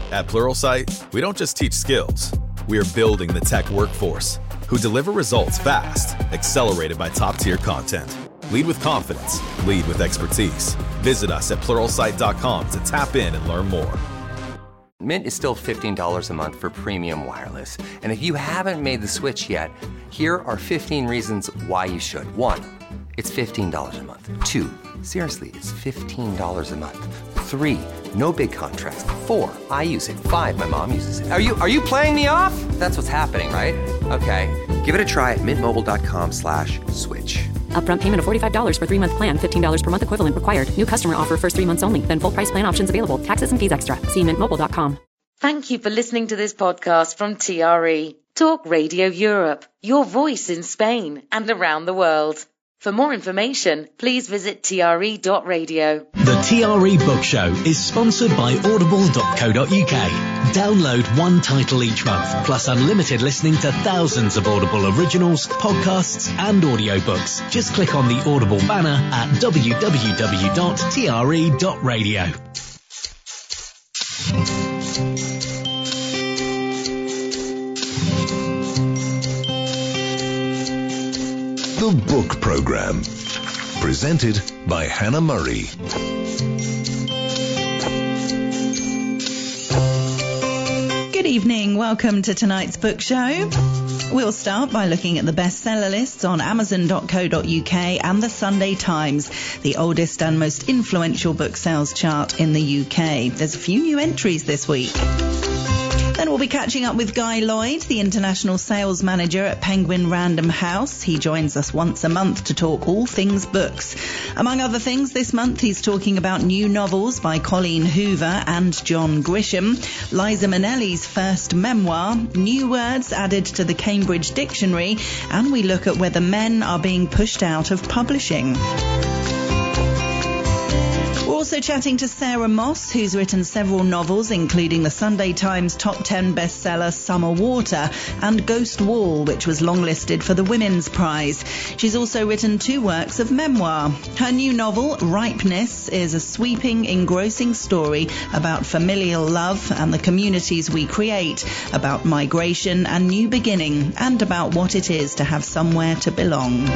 At Pluralsight, we don't just teach skills. We are building the tech workforce who deliver results fast, accelerated by top-tier content. Lead with confidence. Lead with expertise. Visit us at Pluralsight.com to tap in and learn more. Mint is still $15 a month for premium wireless. And if you haven't made the switch yet, here are 15 reasons why you should. 1, it's $15 a month. 2, seriously, it's $15 a month. 3, no big contracts. 4, I use it. 5, my mom uses it. Are you playing me off? That's what's happening, right? Okay, give it a try at mintmobile.com/switch. Upfront payment of $45 for 3-month plan, $15 per month equivalent required. New customer offer first 3 months only. Then full price plan options available. Taxes and fees extra. See mintmobile.com. Thank you for listening to this podcast from TRE Talk Radio Europe, your voice in Spain and around the world. For more information, please visit tre.radio. The TRE Book Show is sponsored by audible.co.uk. Download one title each month, plus unlimited listening to thousands of Audible originals, podcasts and audiobooks. Just click on the Audible banner at www.tre.radio. The Book Programme, presented by Hannah Murray. Good evening, welcome to tonight's book show. We'll start by looking at the bestseller lists on Amazon.co.uk and the Sunday Times, the oldest and most influential book sales chart in the UK. There's a few new entries this week. Then we'll be catching up with Guy Lloyd, the international sales manager at Penguin Random House. He joins us once a month to talk all things books. Among other things, this month he's talking about new novels by Colleen Hoover and John Grisham, Liza Minnelli's first memoir, new words added to the Cambridge Dictionary, and we look at whether men are being pushed out of publishing. Also chatting to Sarah Moss, who's written several novels, including the Sunday Times top 10 bestseller Summer Water and Ghost Wall, which was longlisted for the Women's Prize. She's also written 2 works of memoir. Her new novel, Ripeness, is a sweeping, engrossing story about familial love and the communities we create, about migration and new beginning, and about what it is to have somewhere to belong.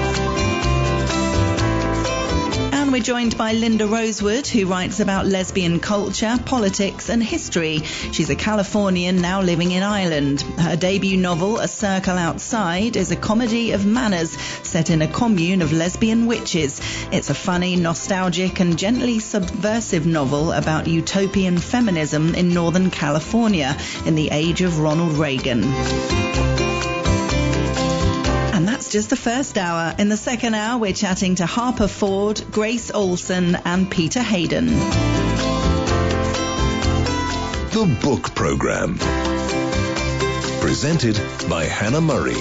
We're joined by Linda Rosewood, who writes about lesbian culture, politics and history. She's a Californian now living in Ireland. Her debut novel, A Circle Outside, is a comedy of manners set in a commune of lesbian witches. It's a funny, nostalgic and gently subversive novel about utopian feminism in Northern California in the age of Ronald Reagan. And that's just the first hour. In the second hour, we're chatting to Harper Ford, Grace Olson and Peter Hayden. The Book Programme, presented by Hannah Murray.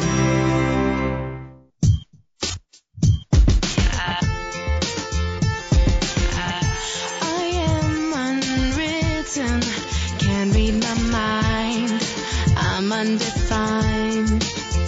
I am unwritten, can't read my mind, I'm undefined.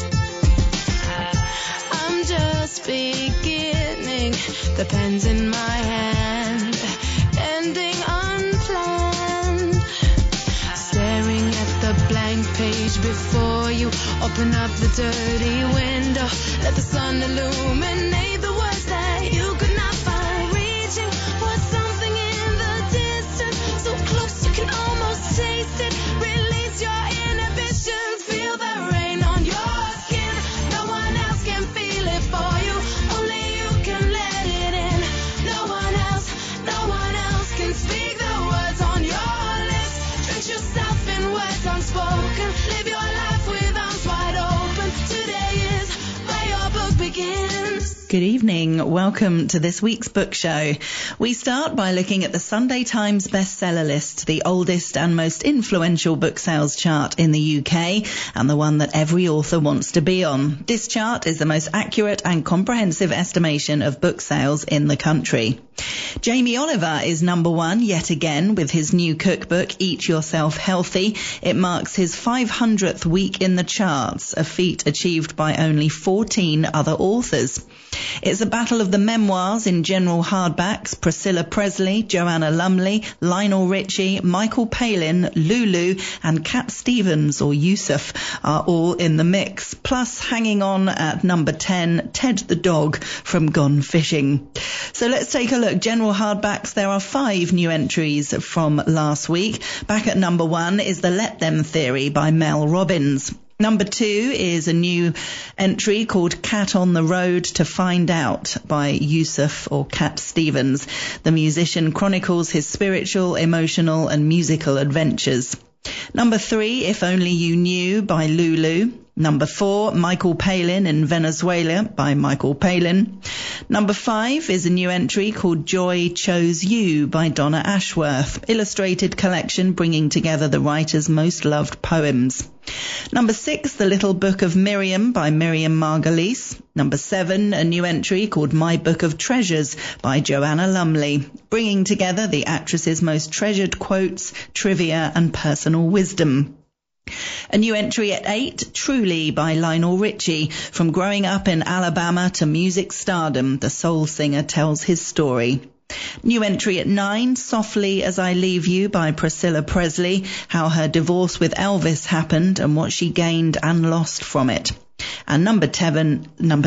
Just beginning, the pen's in my hand, ending unplanned. Staring at the blank page before you, open up the dirty window, let the sun illuminate the words that you could not find. Reaching for something in the distance, so close you can almost taste it. Release your inhibitions, feel the rain on your skin. No one else can feel it for you, only you can let it in. No one else can speak the words on your lips. Drench yourself in words unspoken, live your life with arms wide open. Today is where your book begins. Good evening. Welcome to this week's book show. We start by looking at the Sunday Times bestseller list, the oldest and most influential book sales chart in the UK, and the one that every author wants to be on. This chart is the most accurate and comprehensive estimation of book sales in the country. Jamie Oliver is number 1 yet again with his new cookbook, Eat Yourself Healthy. It marks his 500th week in the charts, a feat achieved by only 14 other authors. It's a battle of the memoirs in general hardbacks. Priscilla Presley, Joanna Lumley, Lionel Richie, Michael Palin, Lulu and Cat Stevens, or Yusuf, are all in the mix. Plus, hanging on at number 10, Ted the Dog from Gone Fishing. So let's take a look. General hardbacks, there are 5 new entries from last week. Back at number 1 is The Let Them Theory by Mel Robbins. Number 2 is a new entry called Cat on the Road to Find Out by Yusuf, or Cat Stevens. The musician chronicles his spiritual, emotional and musical adventures. Number 3, If Only You Knew by Lulu. Number 4, Michael Palin in Venezuela by Michael Palin. Number 5 is a new entry called Joy Chose You by Donna Ashworth, illustrated collection bringing together the writer's most loved poems. Number 6, The Little Book of Miriam by Miriam Margolyes. Number 7, a new entry called My Book of Treasures by Joanna Lumley, bringing together the actress's most treasured quotes, trivia and personal wisdom. A new entry at 8, Truly by Lionel Richie. From growing up in Alabama to music stardom, the soul singer tells his story. New entry at 9, Softly As I Leave You by Priscilla Presley, how her divorce with Elvis happened and what she gained and lost from it. And number 10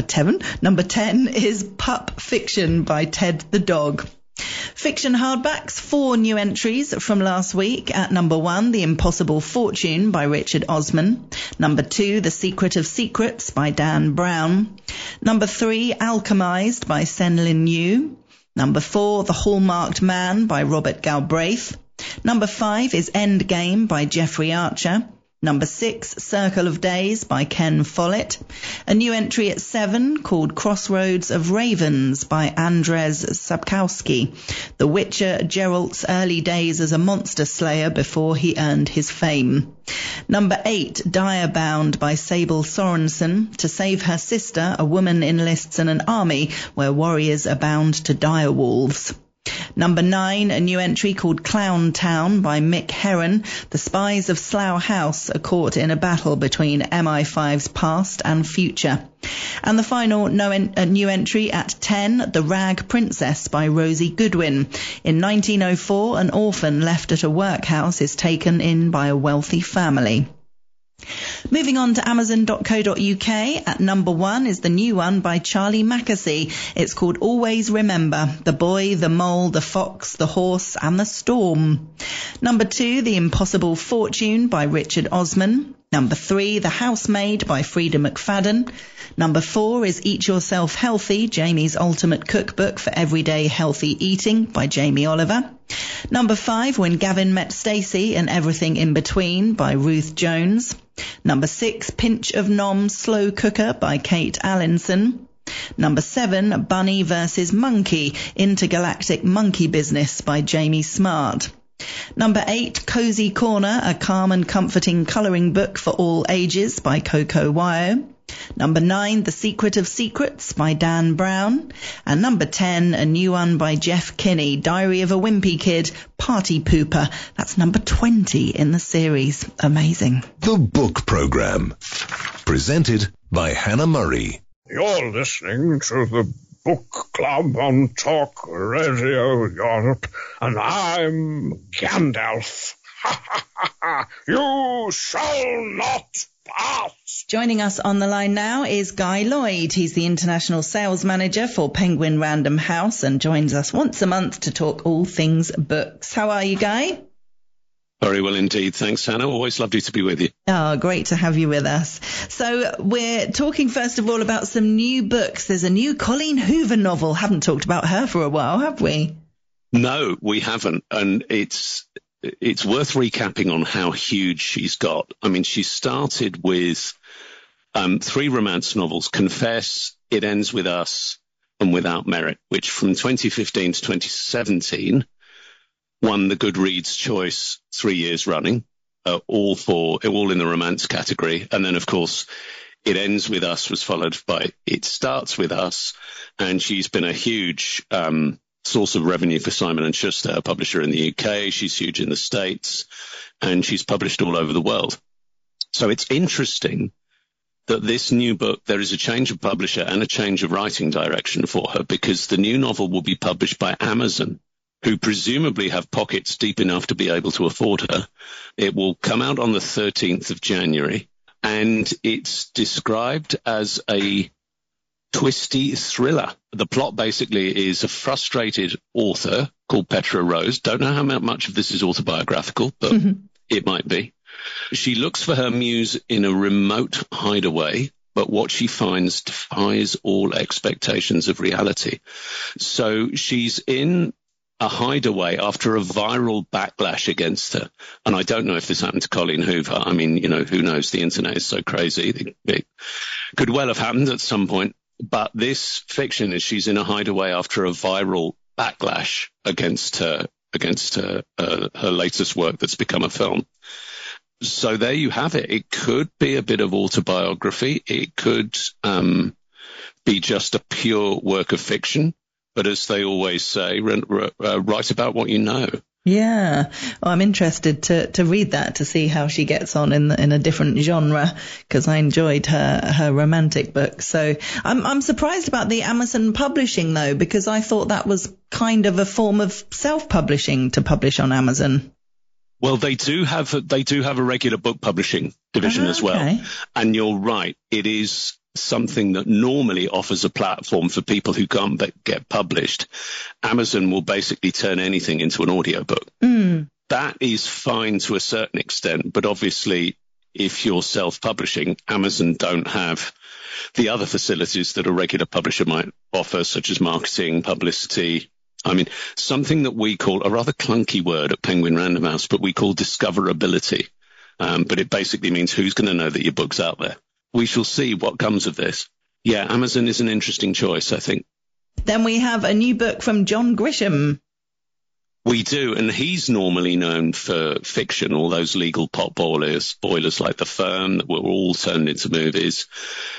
is Pup Fiction by Ted the Dog. Fiction hardbacks, 4 new entries from last week. At number 1, The Impossible Fortune by Richard Osman. Number 2, The Secret of Secrets by Dan Brown. Number 3, Alchemized by Sen-Lin Yu. Number 4, The Hallmarked Man by Robert Galbraith. Number 5 is Endgame by Jeffrey Archer. Number 6, Circle of Days by Ken Follett. A new entry at 7 called Crossroads of Ravens by Andrzej Sapkowski. The Witcher, Geralt's early days as a monster slayer before he earned his fame. Number 8, Direbound by Sable Sorensen. To save her sister, a woman enlists in an army where warriors are bound to dire wolves. Number 9, a new entry called Clown Town by Mick Herron. The spies of Slough House are caught in a battle between MI5's past and future. And the final new entry at 10, The Rag Princess by Rosie Goodwin. In 1904, an orphan left at a workhouse is taken in by a wealthy family. Moving on to Amazon.co.uk, at number 1 is the new one by Charlie Mackesy. It's called Always Remember, The Boy, the Mole, the Fox, the Horse and the Storm. Number 2, The Impossible Fortune by Richard Osman. Number 3, The Housemaid by Frida McFadden. Number 4 is Eat Yourself Healthy, Jamie's Ultimate Cookbook for Everyday Healthy Eating by Jamie Oliver. Number 5, When Gavin Met Stacey and Everything in Between by Ruth Jones. Number 6, Pinch of Nom Slow Cooker by Kate Allinson. Number 7, Bunny vs. Monkey, Intergalactic Monkey Business by Jamie Smart. Number 8, Cozy Corner, a calm and comforting colouring book for all ages by Coco Wyo. Number 9, The Secret of Secrets by Dan Brown. And number 10, a new one by Jeff Kinney, Diary of a Wimpy Kid, Party Pooper. That's number 20 in the series. Amazing. The Book Programme. Presented by Hannah Murray. You're listening to the Book Club on Talk Radio Europe, and I'm Gandalf. You shall not pass. Joining us on the line now is Guy Lloyd. He's the International Sales Manager for Penguin Random House and joins us once a month to talk all things books. How are you, Guy? Very well indeed. Thanks, Hannah. Always lovely to be with you. Oh, great to have you with us. So we're talking first of all about some new books. There's a new Colleen Hoover novel. Haven't talked about her for a while, have we? No, we haven't. And it's worth recapping on how huge she's got. I mean, she started with 3 romance novels, Confess, It Ends With Us, and Without Merit, which from 2015 to 2017 won the Goodreads choice 3 years running, all in the romance category. And then, of course, It Ends With Us was followed by It Starts With Us, and she's been a huge source of revenue for Simon & Schuster, a publisher in the UK. She's huge in the States, and she's published all over the world. So it's interesting that this new book, there is a change of publisher and a change of writing direction for her, because the new novel will be published by Amazon, who presumably have pockets deep enough to be able to afford her. It will come out on the 13th of January, and it's described as a twisty thriller. The plot basically is a frustrated author called Petra Rose. Don't know how much of this is autobiographical, but it might be. She looks for her muse in a remote hideaway, but what she finds defies all expectations of reality. So she's in a hideaway after a viral backlash against her. And I don't know if this happened to Colleen Hoover. I mean, who knows? The internet is so crazy. It could well have happened at some point. But this fiction is she's in a hideaway after a viral backlash against her latest work that's become a film. So there you have it. It could be a bit of autobiography. It could be just a pure work of fiction. But as they always say, write about what you know. Yeah, well, I'm interested to read that, to see how she gets on in a different genre, because I enjoyed her romantic book. So I'm surprised about the Amazon publishing though, because I thought that was kind of a form of self-publishing to publish on Amazon. Well, they do have a regular book publishing division as well. And you're right, it is something that normally offers a platform for people who can't get published. Amazon will basically turn anything into an audiobook. That is fine to a certain extent, but obviously if you're self-publishing, Amazon don't have the other facilities that a regular publisher might offer, such as marketing, publicity. I mean, something that we call, a rather clunky word at Penguin Random House, but we call discoverability. But it basically means who's going to know that your book's out there. We shall see what comes of this. Yeah, Amazon is an interesting choice, I think. Then we have a new book from John Grisham. We do, and he's normally known for fiction, all those legal pot boilers like The Firm that were all turned into movies.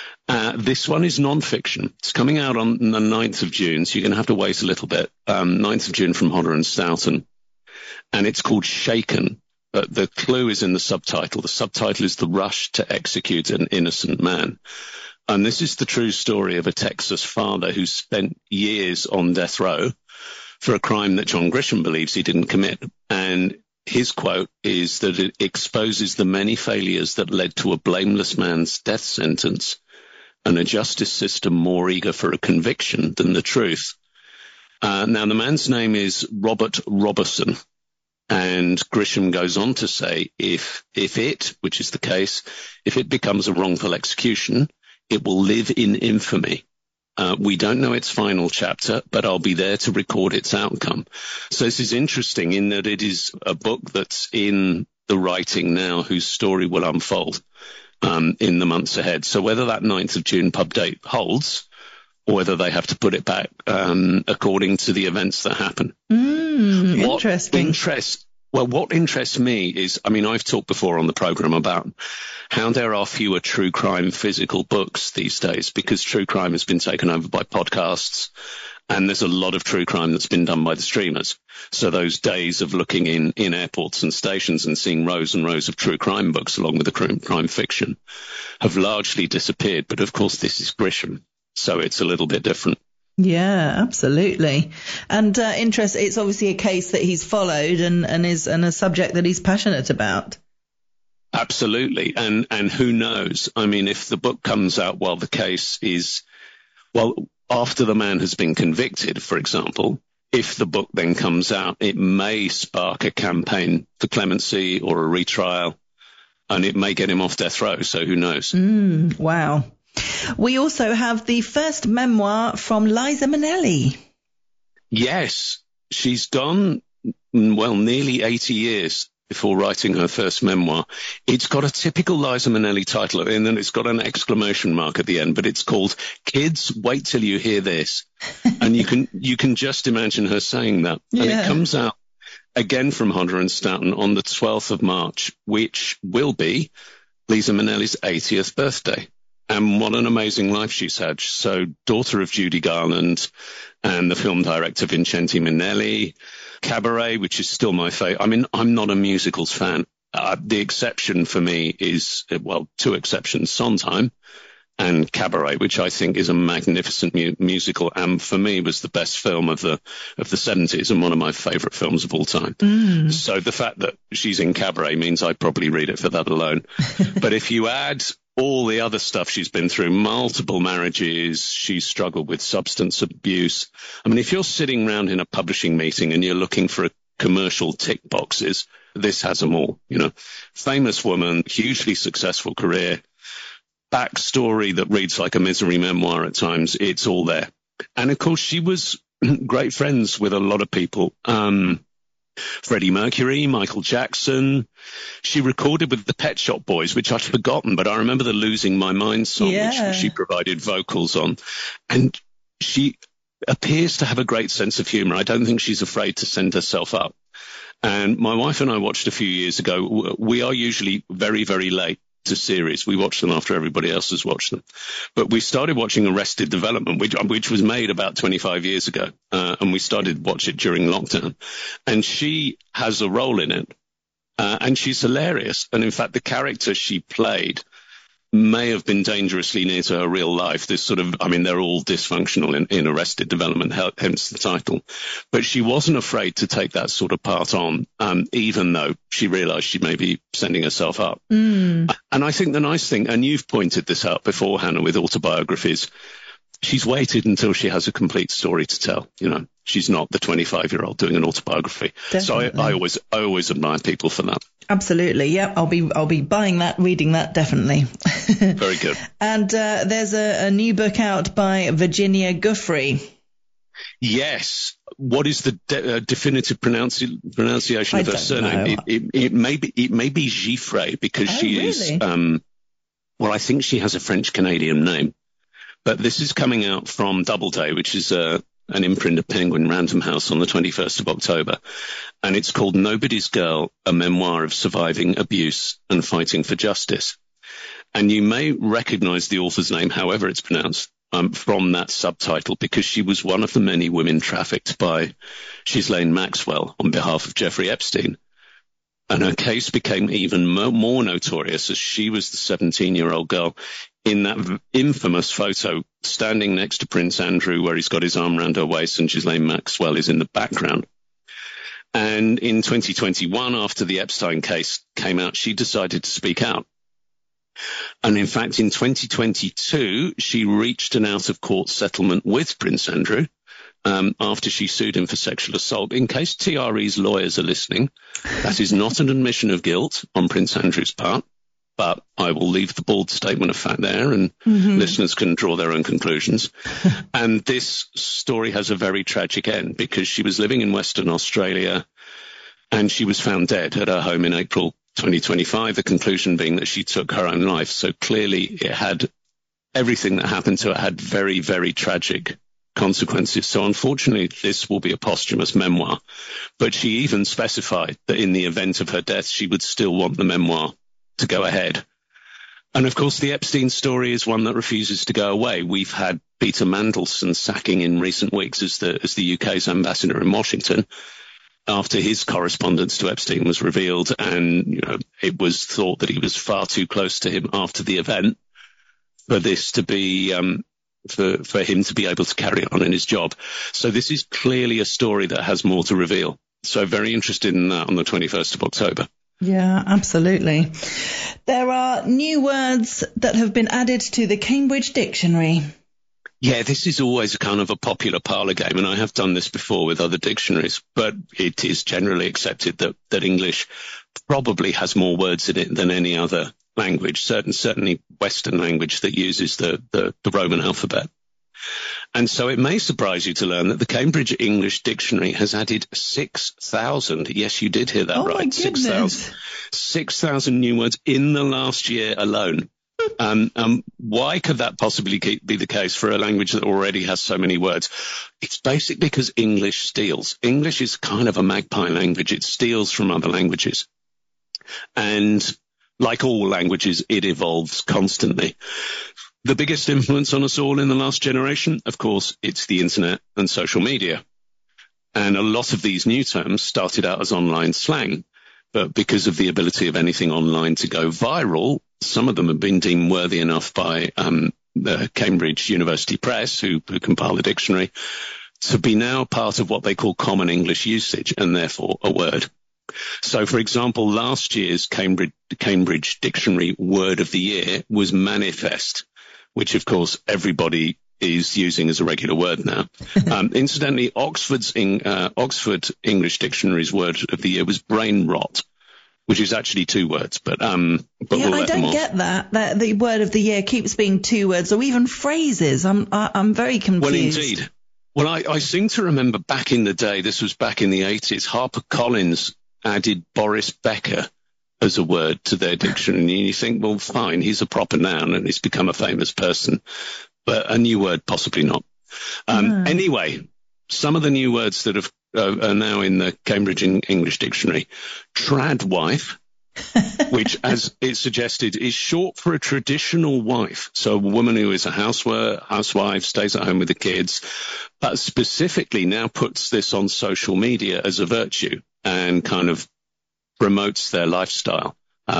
This one is non-fiction. It's coming out on the 9th of June, so you're going to have to wait a little bit. 9th of June from Hodder and Stoughton. And it's called Shaken. But the clue is in the subtitle. The subtitle is The Rush to Execute an Innocent Man. And this is the true story of a Texas father who spent years on death row for a crime that John Grisham believes he didn't commit. And his quote is that it exposes the many failures that led to a blameless man's death sentence and a justice system more eager for a conviction than the truth. Now, the man's name is Robert Roberson. And Grisham goes on to say, if it, which is the case, if it becomes a wrongful execution, it will live in infamy. We don't know its final chapter, but I'll be there to record its outcome. So this is interesting in that it is a book that's in the writing now, whose story will unfold in the months ahead. So whether that 9th of June pub date holds, or whether they have to put it back according to the events that happen. Interesting. What interests me is, I mean, I've talked before on the program about how there are fewer true crime physical books these days, because true crime has been taken over by podcasts, and there's a lot of true crime that's been done by the streamers. So those days of looking in airports and stations and seeing rows and rows of true crime books along with the crime fiction have largely disappeared. But of course, this is Grisham, so it's a little bit different. Yeah, absolutely. And it's obviously a case that he's followed and is a subject that he's passionate about. Absolutely. And who knows? I mean, if the book comes out while the case is, after the man has been convicted, for example, if the book then comes out, it may spark a campaign for clemency or a retrial, and it may get him off death row. So who knows? Wow. We also have the first memoir from Liza Minnelli. Yes, she's gone, nearly 80 years before writing her first memoir. It's got a typical Liza Minnelli title, and then it's got an exclamation mark at the end, but it's called Kids, Wait Till You Hear This. And you can just imagine her saying that. Yeah. And it comes out again from Hodder and Stoughton on the 12th of March, which will be Liza Minnelli's 80th birthday. And what an amazing life she's had. So, daughter of Judy Garland and the film director Vincente Minnelli, Cabaret, which is still my favorite. I mean, I'm not a musicals fan The exception for me is, well, two exceptions, Sondheim and Cabaret, which I think is a magnificent musical, and for me was the best film of the 70s and one of my favourite films of all time. So the fact that she's in Cabaret means I probably read it for that alone. But if you add all the other stuff she's been through, multiple marriages, she's struggled with substance abuse. I mean, if you're sitting around in a publishing meeting and you're looking for commercial tick boxes, this has them all. You know, famous woman, hugely successful career, backstory that reads like a misery memoir at times. It's all there. And of course, she was great friends with a lot of people. Freddie Mercury, Michael Jackson. She recorded with the Pet Shop Boys, which I'd forgotten, but I remember the Losing My Mind song, which she provided vocals on. And she appears to have a great sense of humor. I don't think she's afraid to send herself up. And my wife and I watched a few years ago. We are usually very, very late to series. We watch them after everybody else has watched them. But we started watching Arrested Development, which was made about 25 years ago. And we started watch it during lockdown. And she has a role in it. And she's hilarious. And in fact, the character she played may have been dangerously near to her real life. This sort of, I mean, they're all dysfunctional in Arrested Development, hence the title. But she wasn't afraid to take that sort of part on, even though she realized she may be sending herself up. And I think the nice thing, and you've pointed this out before, Hannah, with autobiographies, she's waited until she has a complete story to tell. You know, she's not the 25-year-old doing an autobiography. Definitely. So I always admire people for that. Absolutely. Yeah, I'll be buying that, reading that, definitely. Very good. And there's a new book out by Virginia Giuffre. Yes. What is the definitive pronunciation of her surname? It may be Giuffre, because she is, well, I think she has a French-Canadian name. But this is coming out from Doubleday, which is an imprint of Penguin Random House, on the 21st of October. And it's called Nobody's Girl, a memoir of surviving abuse and fighting for justice. And you may recognize the author's name, however it's pronounced, from that subtitle, because she was one of the many women trafficked by Ghislaine Maxwell on behalf of Jeffrey Epstein. And her case became even more notorious as she was the 17-year-old girl in that infamous photo standing next to Prince Andrew, where he's got his arm around her waist and Ghislaine Maxwell is in the background. And in 2021, after the Epstein case came out, she decided to speak out. And in fact, in 2022, she reached an out-of-court settlement with Prince Andrew after she sued him for sexual assault. In case TRE's lawyers are listening, that is not an admission of guilt on Prince Andrew's part, but I will leave the bald statement of fact there, and listeners can draw their own conclusions. And this story has a very tragic end, because she was living in Western Australia and she was found dead at her home in April 2025, the conclusion being that she took her own life. So clearly it had, everything that happened to her had very, very tragic consequences. So unfortunately, this will be a posthumous memoir. But she even specified that in the event of her death, she would still want the memoir to go ahead. And of course, the Epstein story is one that refuses to go away. We've had Peter Mandelson sacking in recent weeks as the UK's ambassador in Washington, after his correspondence to Epstein was revealed, and it was thought that he was far too close to him after the event for this to be for him to be able to carry on in his job. So this is clearly a story that has more to reveal. So very interested in that on the 21st of October. Yeah, absolutely. There are new words that have been added to the Cambridge Dictionary. Yeah, this is always a kind of a popular parlour game, and I have done this before with other dictionaries, but it is generally accepted that English probably has more words in it than any other language, certainly Western language that uses the Roman alphabet. And so it may surprise you to learn that the Cambridge English Dictionary has added 6,000. Yes, you did hear that right. 6,000 new words in the last year alone. Why could that possibly be the case for a language that already has so many words? It's basically because English steals. English is kind of a magpie language. It steals from other languages. And like all languages, it evolves constantly. The biggest influence on us all in the last generation, of course, it's the internet and social media. And a lot of these new terms started out as online slang. but because of the ability of anything online to go viral, some of them have been deemed worthy enough by the Cambridge University Press, who compile the dictionary, to be now part of what they call common English usage and therefore a word. So, for example, last year's Cambridge Dictionary Word of the Year was manifest, which, of course, everybody is using as a regular word now. Incidentally, Oxford English Dictionary's Word of the Year was brain rot, which is actually 2 words. But yeah, we'll I don't get that the Word of the Year keeps being 2 words or even phrases. I'm very confused. Well, indeed. Well, I seem to remember back in the day, this was back in the 80s, HarperCollins added Boris Becker as a word to their dictionary. And you think, well, fine, he's a proper noun and he's become a famous person, but a new word, possibly not. Anyway, some of the new words that are now in the Cambridge English Dictionary: tradwife, which, as it suggested, is short for a traditional wife. So a woman who is a housewife, stays at home with the kids, but specifically now puts this on social media as a virtue and kind of promotes their lifestyle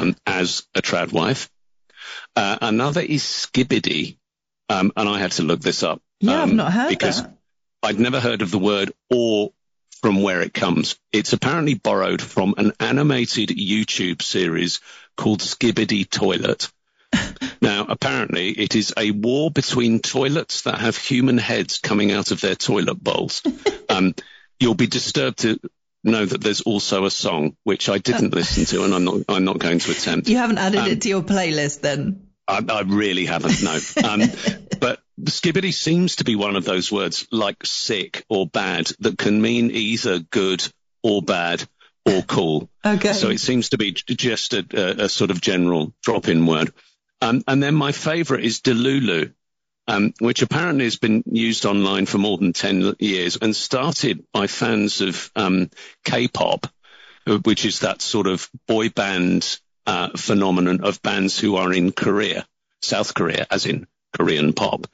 as a tradwife. Another is skibbity, and I had to look this up. Yeah, I've not heard because that. I'd never heard of the word or from where it comes. It's apparently borrowed from an animated YouTube series called Skibidi Toilet. Now, apparently, it is a war between toilets that have human heads coming out of their toilet bowls. You'll be disturbed to know that there's also a song, which I didn't listen to, and I'm not going to attempt. You haven't added it to your playlist, then? I really haven't, no. But skibbity seems to be one of those words like sick or bad that can mean either good or bad or cool. Okay. So it seems to be just a sort of general drop-in word. And then my favourite is delulu, which apparently has been used online for more than 10 years and started by fans of K-pop, which is that sort of boy band phenomenon of bands who are in Korea, South Korea, as in Korean pop.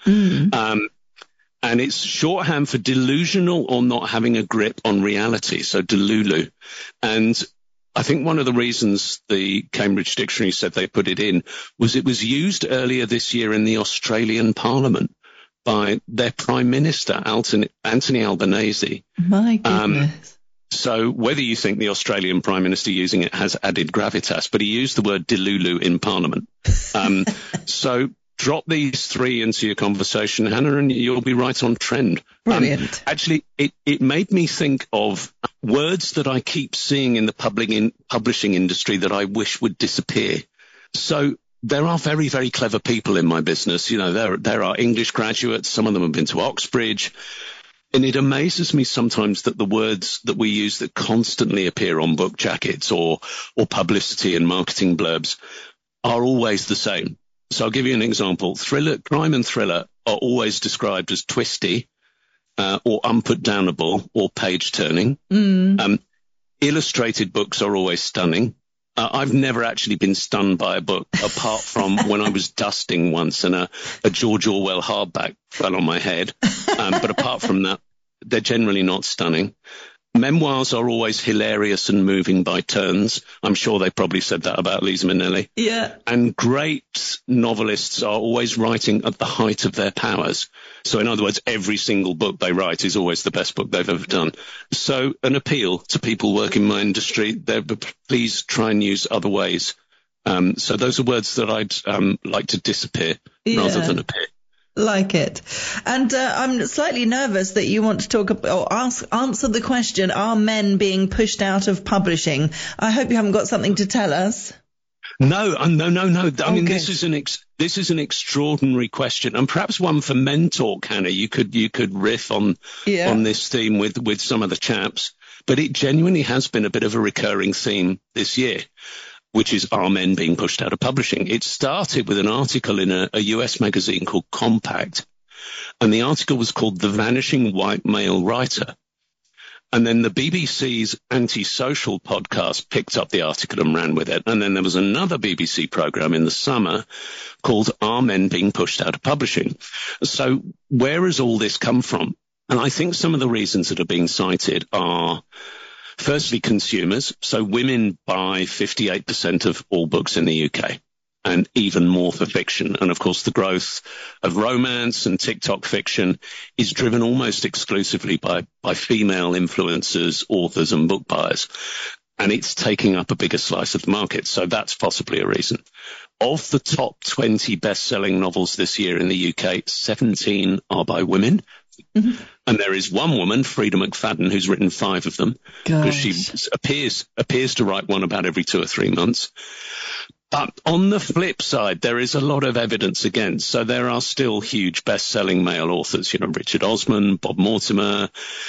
And it's shorthand for delusional or not having a grip on reality, so delulu. And I think one of the reasons the Cambridge Dictionary said they put it in was it was used earlier this year in the Australian Parliament by their Prime Minister, Anthony Albanese. My goodness. So whether you think the Australian Prime Minister using it has added gravitas, but he used the word delulu in Parliament. So drop these 3 into your conversation, Hannah, and you'll be right on trend. Brilliant. Actually, it made me think of words that I keep seeing in the publishing industry that I wish would disappear. So there are very, very clever people in my business. You know, there are English graduates. Some of them have been to Oxbridge. And it amazes me sometimes that the words that we use that constantly appear on book jackets or publicity and marketing blurbs are always the same. So I'll give you an example. Crime and thriller are always described as twisty or unputdownable or page-turning. Illustrated books are always stunning. I've never actually been stunned by a book apart from when I was dusting once and a George Orwell hardback fell on my head. But apart from that, they're generally not stunning. Memoirs are always hilarious and moving by turns. I'm sure they probably said that about Liza Minnelli. Yeah. And great novelists are always writing at the height of their powers. So in other words, every single book they write is always the best book they've ever done. So an appeal to people working in my industry, please try and use other ways. So those are words that I'd like to disappear rather than appear. Like it. And I'm slightly nervous that you want to talk or answer the question, are men being pushed out of publishing? I hope you haven't got something to tell us. No. I mean, this is an extraordinary question, and perhaps one for Men Talk, Hannah. You could riff on this theme with some of the chaps, but it genuinely has been a bit of a recurring theme this year, which is, are men being pushed out of publishing? It started with an article in a US magazine called Compact, and the article was called The Vanishing White Male Writer. And then the BBC's Antisocial podcast picked up the article and ran with it. And then there was another BBC programme in the summer called Are Men Being Pushed Out of Publishing? So where has all this come from? And I think some of the reasons that are being cited are Firstly, consumers. So women buy 58% of all books in the UK, and even more for fiction. And of course, the growth of romance and TikTok fiction is driven almost exclusively by female influencers, authors and book buyers. And it's taking up a bigger slice of the market. So that's possibly a reason. Of the top 20 best-selling novels this year in the UK, 17 are by women. Mm-hmm. And there is one woman, Frida McFadden, who's written 5 of them, because she appears to write one about every 2 or 3 months. But on the flip side, there is a lot of evidence against. So there are still huge best-selling male authors, Richard Osman, Bob Mortimer,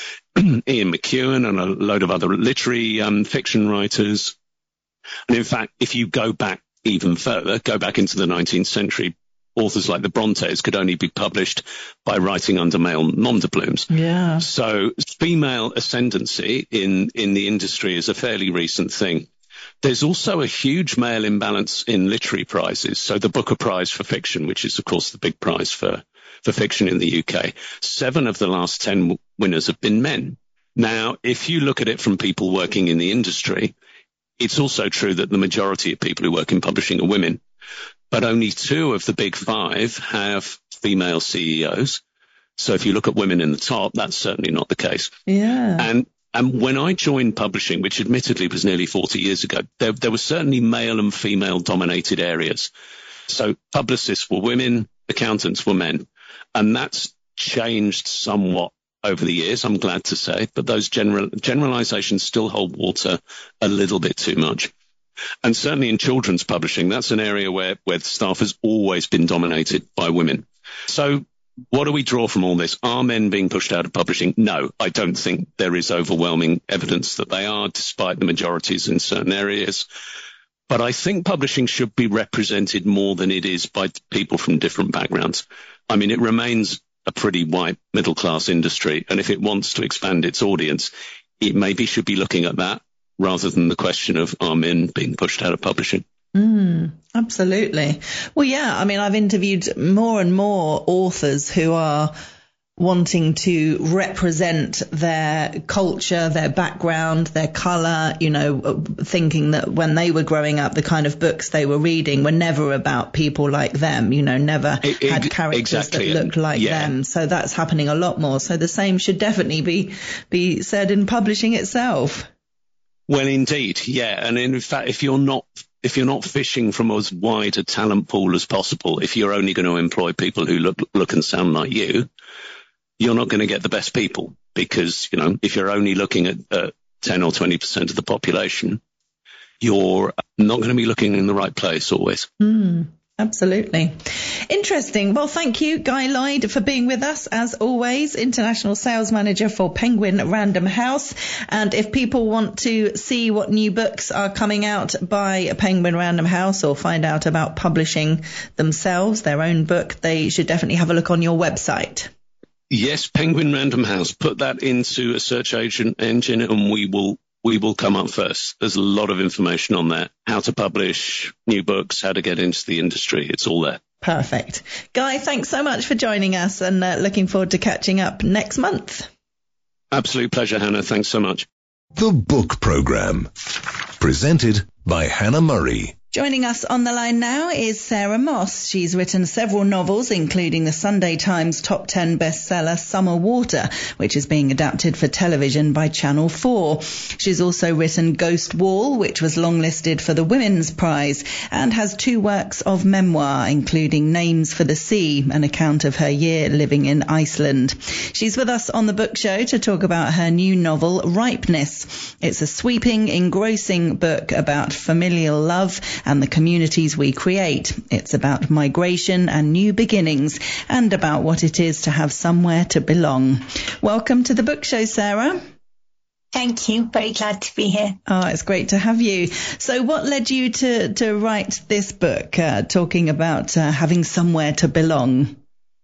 Ian McEwan, and a load of other literary fiction writers. And in fact, if you go back even further, go back into the 19th century, authors like the Brontes could only be published by writing under male nom de plumes. Yeah. So female ascendancy in the industry is a fairly recent thing. There's also a huge male imbalance in literary prizes. So the Booker Prize for Fiction, which is, of course, the big prize for fiction in the UK, 7 of the last 10 winners have been men. Now, if you look at it from people working in the industry, it's also true that the majority of people who work in publishing are women, but only 2 of the big 5 have female CEOs. So if you look at women in the top, that's certainly not the case. Yeah. And when I joined publishing, which admittedly was nearly 40 years ago, there were certainly male and female dominated areas. So publicists were women, accountants were men. And that's changed somewhat over the years, I'm glad to say. But those generalizations still hold water a little bit too much. And certainly in children's publishing, that's an area where the staff has always been dominated by women. So what do we draw from all this? Are men being pushed out of publishing? No, I don't think there is overwhelming evidence that they are, despite the majorities in certain areas. But I think publishing should be represented more than it is by people from different backgrounds. I mean, it remains a pretty white middle-class industry, and if it wants to expand its audience, it maybe should be looking at that rather than the question of are men being pushed out of publishing. Absolutely. Well, yeah, I mean, I've interviewed more and more authors who are wanting to represent their culture, their background, their colour, thinking that when they were growing up, the kind of books they were reading were never about people like them, never had characters that looked like them. So that's happening a lot more. So the same should definitely be said in publishing itself. Well, indeed, yeah. And in fact, if you're not fishing from as wide a talent pool as possible, if you're only going to employ people who look and sound like you, you're not going to get the best people because, if you're only looking at 10 or 20% of the population, you're not going to be looking in the right place always. Absolutely. Interesting. Well, thank you, Guy Lloyd, for being with us, as always, International Sales Manager for Penguin Random House. And if people want to see what new books are coming out by Penguin Random House or find out about publishing themselves, their own book, they should definitely have a look on your website. Yes, Penguin Random House. Put that into a search engine and we will come up first. There's a lot of information on there. How to publish new books, how to get into the industry. It's all there. Perfect. Guy, thanks so much for joining us and looking forward to catching up next month. Absolute pleasure, Hannah. Thanks so much. The Book Programme. Presented by Hannah Murray. Joining us on the line now is Sarah Moss. She's written several novels, including the Sunday Times top 10 bestseller Summer Water, which is being adapted for television by Channel 4. She's also written Ghost Wall, which was longlisted for the Women's Prize, and has 2 works of memoir, including Names for the Sea, an account of her year living in Iceland. She's with us on the book show to talk about her new novel, Ripeness. It's a sweeping, engrossing book about familial love and the communities we create. It's about migration and new beginnings, and about what it is to have somewhere to belong. Welcome to the book show, Sarah. Thank you. Very glad to be here. Oh, it's great to have you. So what led you to write this book, talking about having somewhere to belong?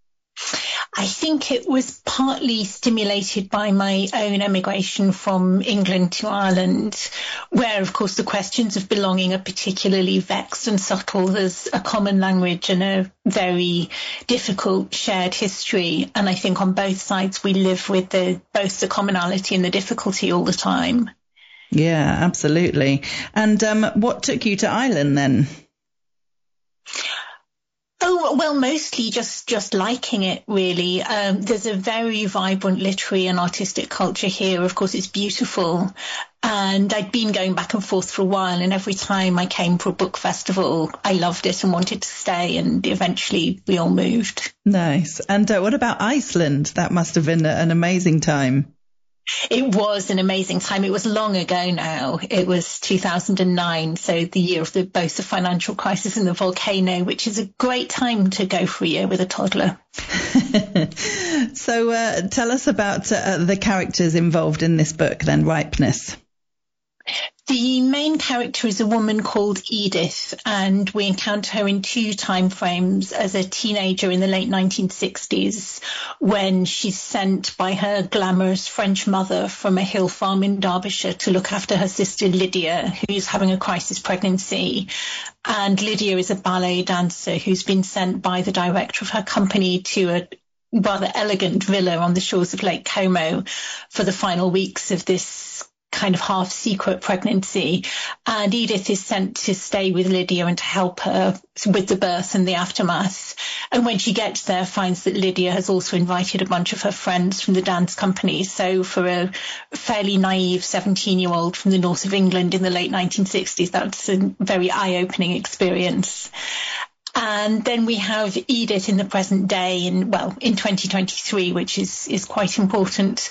I think it was partly stimulated by my own emigration from England to Ireland, where, of course, the questions of belonging are particularly vexed and subtle. There's a common language and a very difficult shared history. And I think on both sides we live with both the commonality and the difficulty all the time. Yeah, absolutely. And what took you to Ireland then? Oh, well, mostly just liking it, really. There's a very vibrant literary and artistic culture here. Of course, it's beautiful. And I'd been going back and forth for a while, and every time I came for a book festival, I loved it and wanted to stay, and eventually we all moved. Nice. And what about Iceland? That must have been an amazing time. It was an amazing time. It was long ago now. It was 2009, so the year of both the financial crisis and the volcano, which is a great time to go for a year with a toddler. So tell us about the characters involved in this book, then, Ripeness. The main character is a woman called Edith, and we encounter her in two time frames: as a teenager in the late 1960s, when she's sent by her glamorous French mother from a hill farm in Derbyshire to look after her sister Lydia, who's having a crisis pregnancy. And Lydia is a ballet dancer who's been sent by the director of her company to a rather elegant villa on the shores of Lake Como for the final weeks of this kind of half-secret pregnancy. And Edith is sent to stay with Lydia and to help her with the birth and the aftermath. And when she gets there, finds that Lydia has also invited a bunch of her friends from the dance company. So for a fairly naive 17-year-old from the north of England in the late 1960s, that's a very eye-opening experience. And then we have Edith in the present day, in 2023, which is quite important.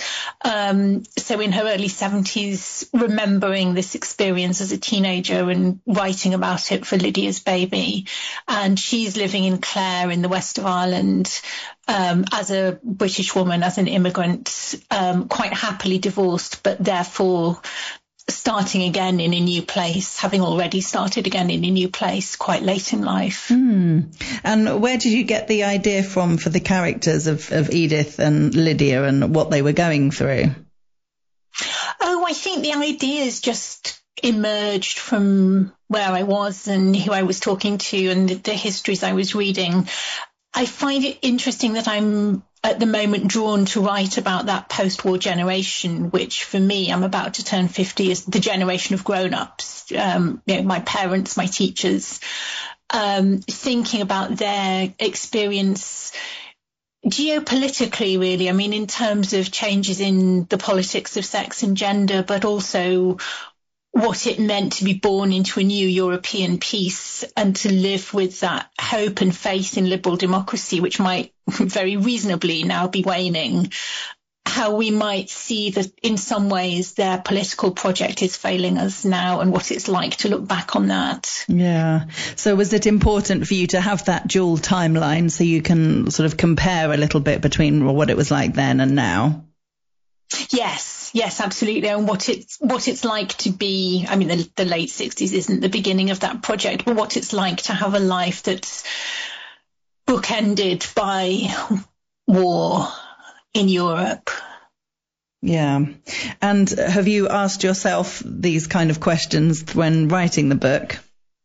So in her early 70s, remembering this experience as a teenager and writing about it for Lydia's baby. And she's living in Clare in the west of Ireland, as a British woman, as an immigrant, quite happily divorced, but therefore starting again in a new place, having already started again in a new place quite late in life. And where did you get the idea from for the characters of Edith and Lydia and what they were going through? Oh, I think the ideas just emerged from where I was and who I was talking to and the histories I was reading. I find it interesting that I'm at the moment drawn to write about that post-war generation, which for me, I'm about to turn 50, is the generation of grown-ups, my parents, my teachers, thinking about their experience geopolitically, really. I mean, in terms of changes in the politics of sex and gender, but also what it meant to be born into a new European peace and to live with that hope and faith in liberal democracy, which might very reasonably now be waning, how we might see that in some ways their political project is failing us now and what it's like to look back on that. Yeah. So was it important for you to have that dual timeline so you can sort of compare a little bit between what it was like then and now? Yes, absolutely. And what it's like to be, I mean, the late 60s isn't the beginning of that project, but what it's like to have a life that's bookended by war in Europe. Yeah. And have you asked yourself these kind of questions when writing the book?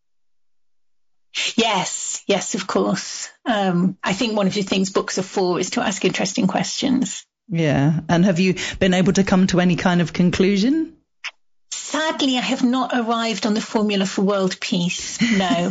Yes, of course. I think one of the things books are for is to ask interesting questions. Yeah. And have you been able to come to any kind of conclusion? Sadly, I have not arrived on the formula for world peace. No.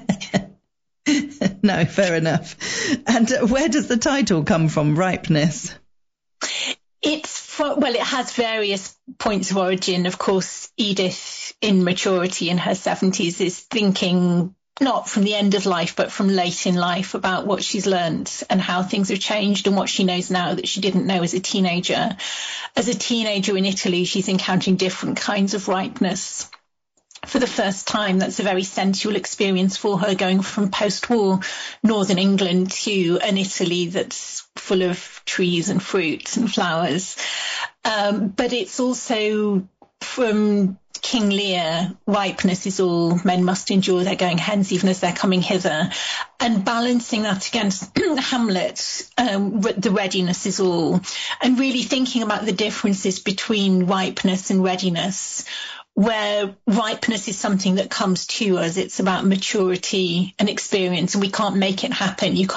No, fair enough. And where does the title come from, Ripeness? It has various points of origin. Of course, Edith, in maturity in her 70s, is thinking not from the end of life, but from late in life about what she's learned and how things have changed and what she knows now that she didn't know as a teenager. As a teenager in Italy, she's encountering different kinds of ripeness. For the first time, that's a very sensual experience for her, going from post-war northern England to an Italy that's full of trees and fruits and flowers. But it's also from King Lear, ripeness is all men must endure their going hence, even as they're coming hither. And balancing that against Hamlet, the readiness is all. And really thinking about the differences between ripeness and readiness, where ripeness is something that comes to us. It's about maturity and experience, and we can't make it happen. You can't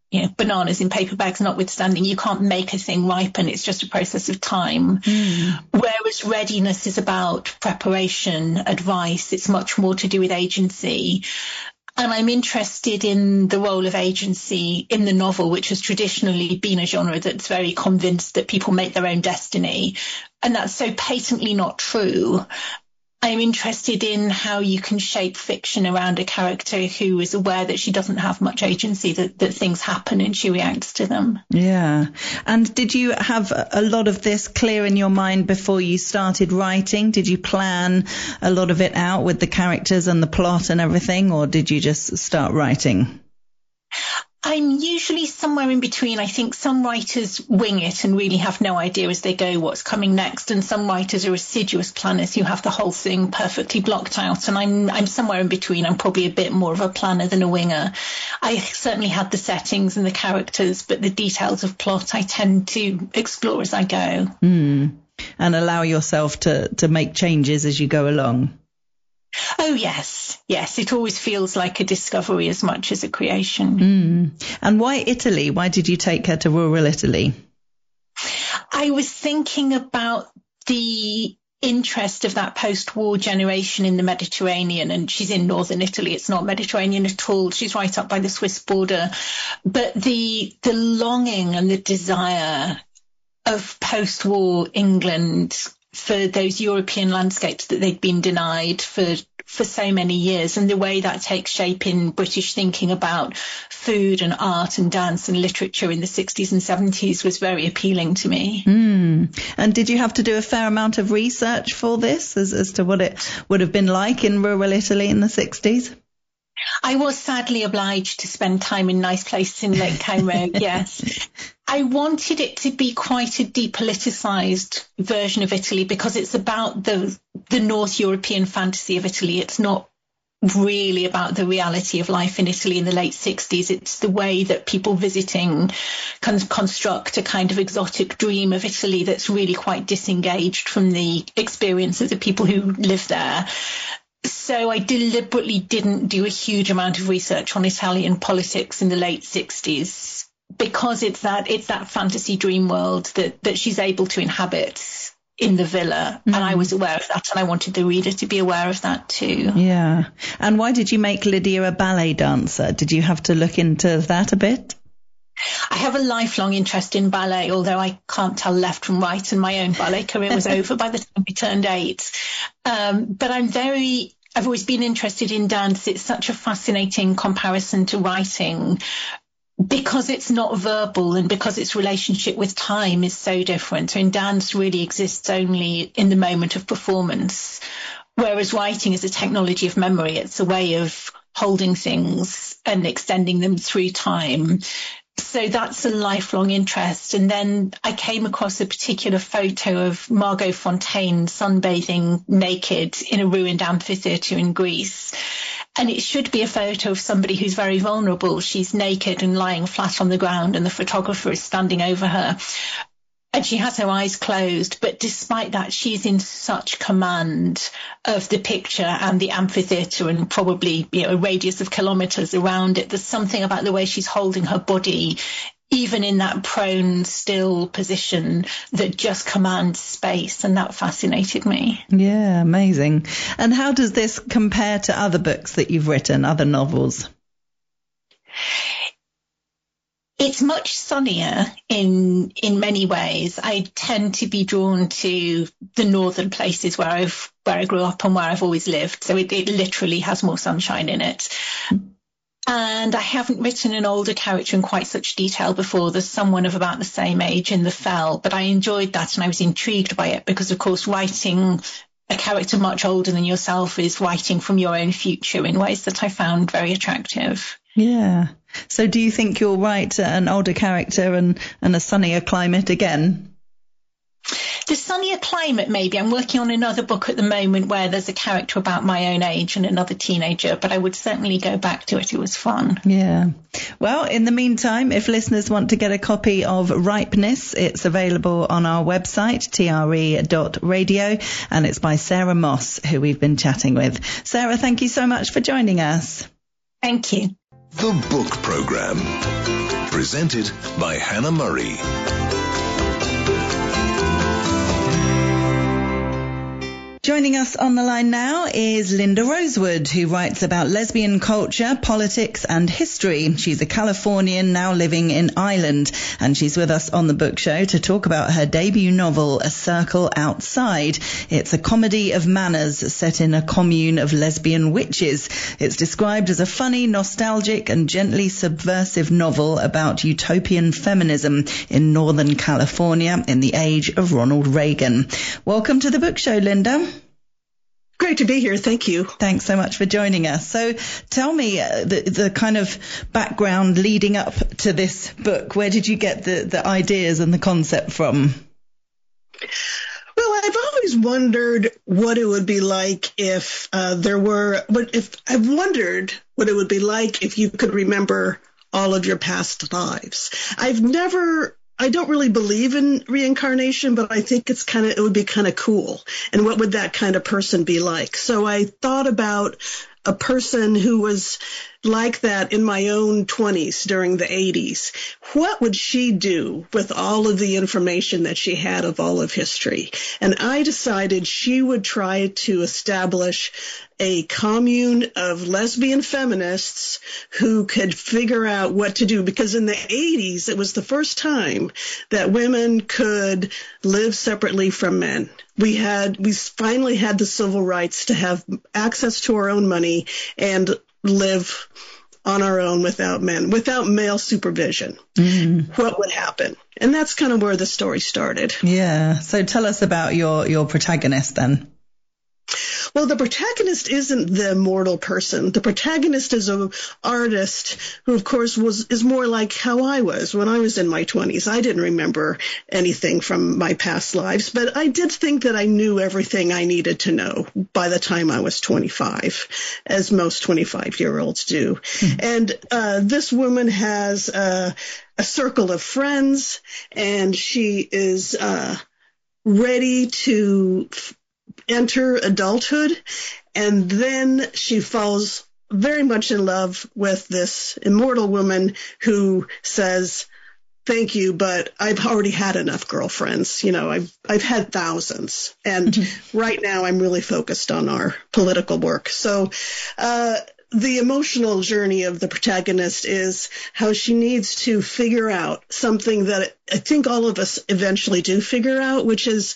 bananas in paper bags notwithstanding, you can't make a thing ripen. It's just a process of time. Whereas readiness is about preparation, advice. It's much more to do with agency. And I'm interested in the role of agency in the novel, which has traditionally been a genre that's very convinced that people make their own destiny. And that's so patently not true. I'm interested in how you can shape fiction around a character who is aware that she doesn't have much agency, that things happen and she reacts to them. Yeah. And did you have a lot of this clear in your mind before you started writing? Did you plan a lot of it out with the characters and the plot and everything, or did you just start writing? I'm usually somewhere in between. I think some writers wing it and really have no idea as they go what's coming next, and some writers are assiduous planners who have the whole thing perfectly blocked out, and I'm somewhere in between. I'm probably a bit more of a planner than a winger. I certainly had the settings and the characters, but the details of plot I tend to explore as I go. And allow yourself to make changes as you go along. Oh, yes. It always feels like a discovery as much as a creation. And why Italy? Why did you take her to rural Italy? I was thinking about the interest of that post-war generation in the Mediterranean, and she's in northern Italy. It's not Mediterranean at all. She's right up by the Swiss border. But the longing and the desire of post-war England for those European landscapes that they'd been denied for so many years, and the way that takes shape in British thinking about food and art and dance and literature in the 60s and 70s was very appealing to me. And did you have to do a fair amount of research for this as to what it would have been like in rural Italy in the 60s? I was sadly obliged to spend time in nice places in Lake Cairo, yes. I wanted it to be quite a depoliticised version of Italy because it's about the North European fantasy of Italy. It's not really about the reality of life in Italy in the late 60s. It's the way that people visiting construct a kind of exotic dream of Italy that's really quite disengaged from the experience of the people who live there. So I deliberately didn't do a huge amount of research on Italian politics in the late 60s because it's that fantasy dream world that she's able to inhabit in the villa. And I was aware of that, and I wanted the reader to be aware of that too. Yeah. And why did you make Lydia a ballet dancer? Did you have to look into that a bit? I have a lifelong interest in ballet, although I can't tell left from right, and my own ballet career was over by the time I turned 8. But I've always been interested in dance. It's such a fascinating comparison to writing because it's not verbal and because its relationship with time is so different. And dance really exists only in the moment of performance, whereas writing is a technology of memory. It's a way of holding things and extending them through time. So that's a lifelong interest. And then I came across a particular photo of Margot Fontaine sunbathing naked in a ruined amphitheatre in Greece. And it should be a photo of somebody who's very vulnerable. She's naked and lying flat on the ground, and the photographer is standing over her. And she has her eyes closed, but despite that, she's in such command of the picture and the amphitheatre and probably, a radius of kilometres around it. There's something about the way she's holding her body, even in that prone, still position, that just commands space, and that fascinated me. Yeah, amazing. And how does this compare to other books that you've written, other novels? It's much sunnier in many ways. I tend to be drawn to the northern places where I grew up and where I've always lived. So it literally has more sunshine in it. And I haven't written an older character in quite such detail before. There's someone of about the same age in The Fell, but I enjoyed that and I was intrigued by it because, of course, writing a character much older than yourself is writing from your own future in ways that I found very attractive. Yeah. So do you think you'll write an older character and a sunnier climate again? The sunnier climate, maybe. I'm working on another book at the moment where there's a character about my own age and another teenager, but I would certainly go back to it. It was fun. Yeah. Well, in the meantime, if listeners want to get a copy of Ripeness, it's available on our website, tre.radio, and it's by Sarah Moss, who we've been chatting with. Sarah, thank you so much for joining us. Thank you. The Book Programme. Presented by Hannah Murray. Joining us on the line now is Linda Rosewood, who writes about lesbian culture, politics and history. She's a Californian now living in Ireland, and she's with us on the Book Show to talk about her debut novel, A Circle Outside. It's a comedy of manners set in a commune of lesbian witches. It's described as a funny, nostalgic and gently subversive novel about utopian feminism in Northern California in the age of Ronald Reagan. Welcome to the Book Show, Linda. Great to be here. Thank you. Thanks so much for joining us. So tell me the kind of background leading up to this book. Where did you get the ideas and the concept from? Well, I've always wondered what it would be like if I've wondered what it would be like if you could remember all of your past lives. I don't really believe in reincarnation, but I think it would be kind of cool. And what would that kind of person be like? So I thought about a person who was like that in my own 20s during the 80s. What would she do with all of the information that she had of all of history? And I decided she would try to establish a commune of lesbian feminists who could figure out what to do, because in the 80s, it was the first time that women could live separately from men. We finally had the civil rights to have access to our own money and live on our own without male supervision. What would happen? And that's kind of where the story started. Yeah. So tell us about your protagonist then. Well, the protagonist isn't the mortal person. The protagonist is an artist who, of course, is more like how I was when I was in my 20s. I didn't remember anything from my past lives, but I did think that I knew everything I needed to know by the time I was 25, as most 25-year-olds do. And this woman has a circle of friends, and she is ready to enter adulthood, and then she falls very much in love with this immortal woman who says, "Thank you, but I've already had enough girlfriends. You know, I've had thousands, and right now I'm really focused on our political work." So the emotional journey of the protagonist is how she needs to figure out something that I think all of us eventually do figure out, which is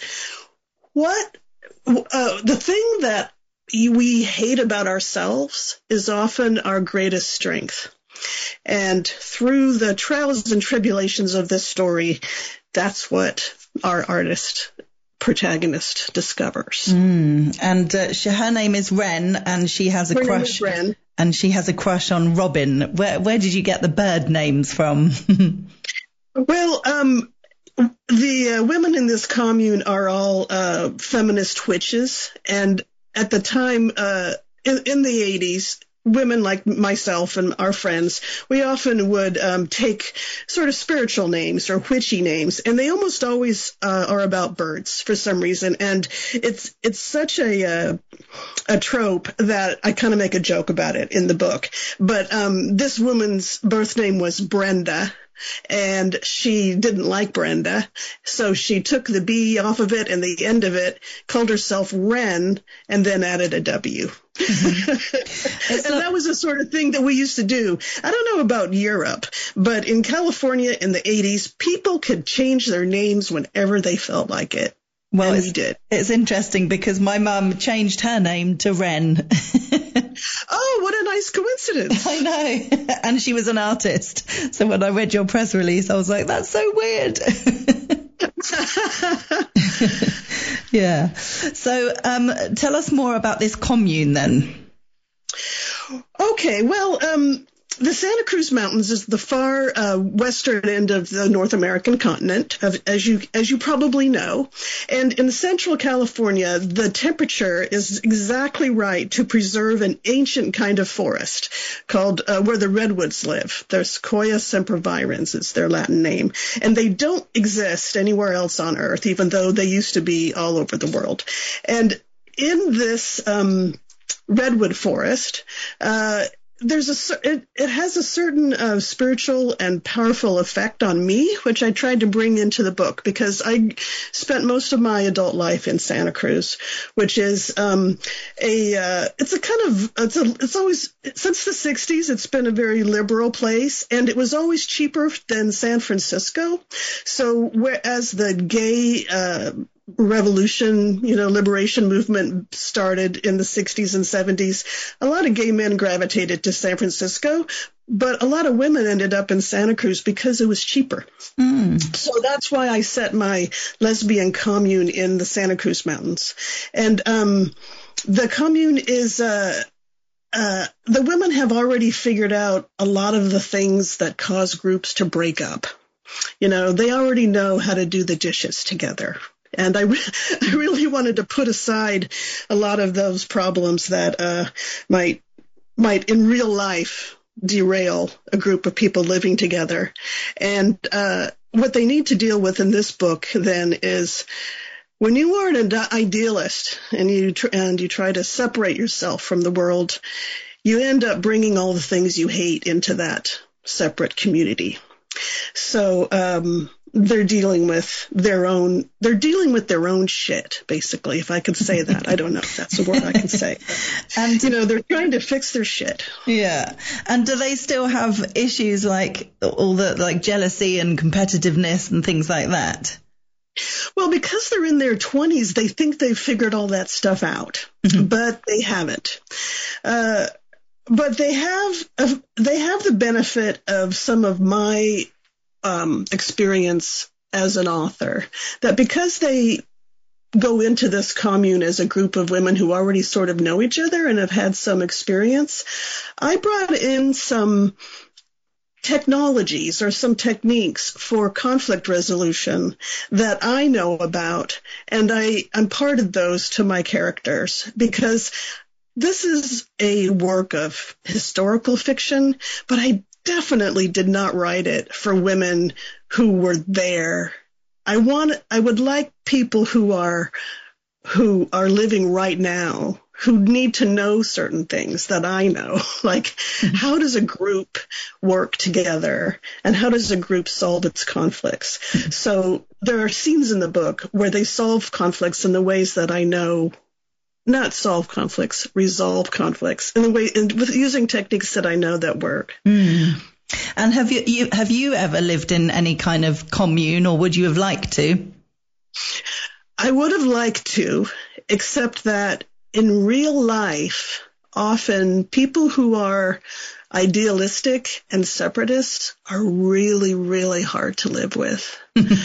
the thing that we hate about ourselves is often our greatest strength. And through the trials and tribulations of this story, that's what our artist protagonist discovers. And her name is Wren, and she has a crush. And she has a crush on Robin. Where did you get the bird names from? Well, the women in this commune are all feminist witches, and at the time, in the 80s, women like myself and our friends, we often would take sort of spiritual names or witchy names, and they almost always are about birds for some reason. And it's such a trope that I kind of make a joke about it in the book. But this woman's birth name was Brenda, and she didn't like Brenda, so she took the B off of it and the end of it, called herself Wren, and then added a W. And that was the sort of thing that we used to do. I don't know about Europe, but in California in the 80s, people could change their names whenever they felt like it. Well, we did. It's interesting because my mum changed her name to Wren. Oh, what a nice coincidence. I know. And she was an artist. So when I read your press release, I was like, that's so weird. Yeah. So tell us more about this commune then. Okay. Well, the Santa Cruz Mountains is the far western end of the North American continent, as you probably know. And in central California, the temperature is exactly right to preserve an ancient kind of forest called where the redwoods live. They're Sequoia sempervirens is their Latin name. And they don't exist anywhere else on Earth, even though they used to be all over the world. And in this redwood forest, it has a certain spiritual and powerful effect on me, which I tried to bring into the book because I spent most of my adult life in Santa Cruz, which is it's always, since the 60s, it's been a very liberal place, and it was always cheaper than San Francisco. So whereas the gay revolution, liberation movement started in the 60s and 70s, a lot of gay men gravitated to San Francisco, but a lot of women ended up in Santa Cruz because it was cheaper. So that's why I set my lesbian commune in the Santa Cruz Mountains. And the commune is the women have already figured out a lot of the things that cause groups to break up. They already know how to do the dishes together. And I really wanted to put aside a lot of those problems that might in real life derail a group of people living together. And what they need to deal with in this book then is when you are an idealist and you try to separate yourself from the world, you end up bringing all the things you hate into that separate community. So they're dealing with their own shit, basically, if I could say that. I don't know if that's a word I can say. And, they're trying to fix their shit. Yeah. And do they still have issues like all the jealousy and competitiveness and things like that? Well, because they're in their 20s, they think they've figured all that stuff out, but they haven't. But they have the benefit of some of my experience as an author, that because they go into this commune as a group of women who already sort of know each other and have had some experience, I brought in some technologies or some techniques for conflict resolution that I know about, and I imparted those to my characters because this is a work of historical fiction, but I definitely did not write it for women who were there. I would like people who are living right now, who need to know certain things that I know, like how does a group work together and how does a group solve its conflicts? So there are scenes in the book where they solve conflicts in the ways that I know. Not solve conflicts, resolve conflicts with using techniques that I know that work. And have you ever lived in any kind of commune, or would you have liked to? I would have liked to, except that in real life, often people who are idealistic and separatists are really, really hard to live with.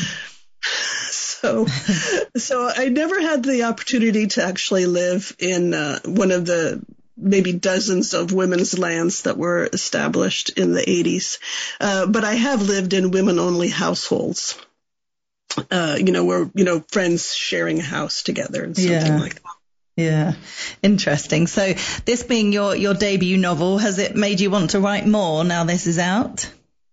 So I never had the opportunity to actually live in one of the maybe dozens of women's lands that were established in the 80s. But I have lived in women-only households, where, friends sharing a house together and something like that. Yeah. Interesting. So this being your debut novel, has it made you want to write more now this is out?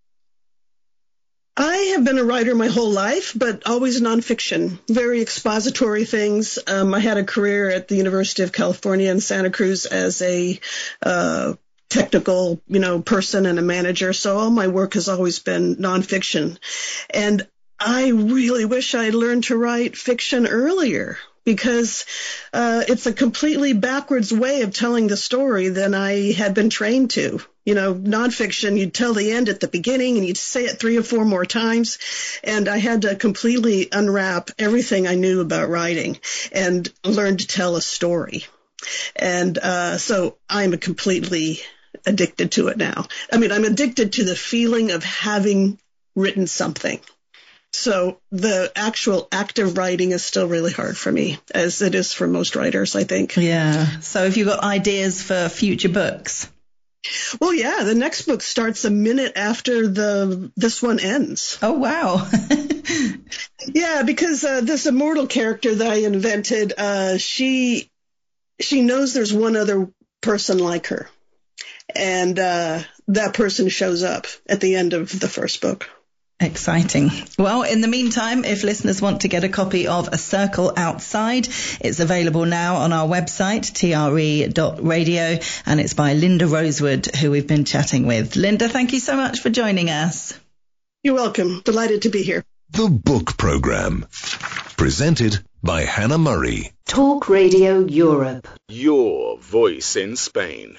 I have been a writer my whole life, but always nonfiction, very expository things. I had a career at the University of California in Santa Cruz as a technical, person and a manager. So all my work has always been nonfiction. And I really wish I had learned to write fiction earlier, because it's a completely backwards way of telling the story than I had been trained to. Nonfiction, you'd tell the end at the beginning and you'd say it 3 or 4 more times. And I had to completely unwrap everything I knew about writing and learn to tell a story. And so I'm completely addicted to it now. I mean, I'm addicted to the feeling of having written something. So the actual act of writing is still really hard for me, as it is for most writers, I think. Yeah. So have you got ideas for future books? Well, yeah, the next book starts a minute after this one ends. Oh, wow. Yeah, because this immortal character that I invented, she knows there's one other person like her. And that person shows up at the end of the first book. Exciting. Well, in the meantime, if listeners want to get a copy of A Circle Outside, it's available now on our website, tre.radio, and it's by Linda Rosewood, who we've been chatting with. Linda, thank you so much for joining us. You're welcome. Delighted to be here. The Book Programme. Presented by Hannah Murray. Talk Radio Europe. Your voice in Spain.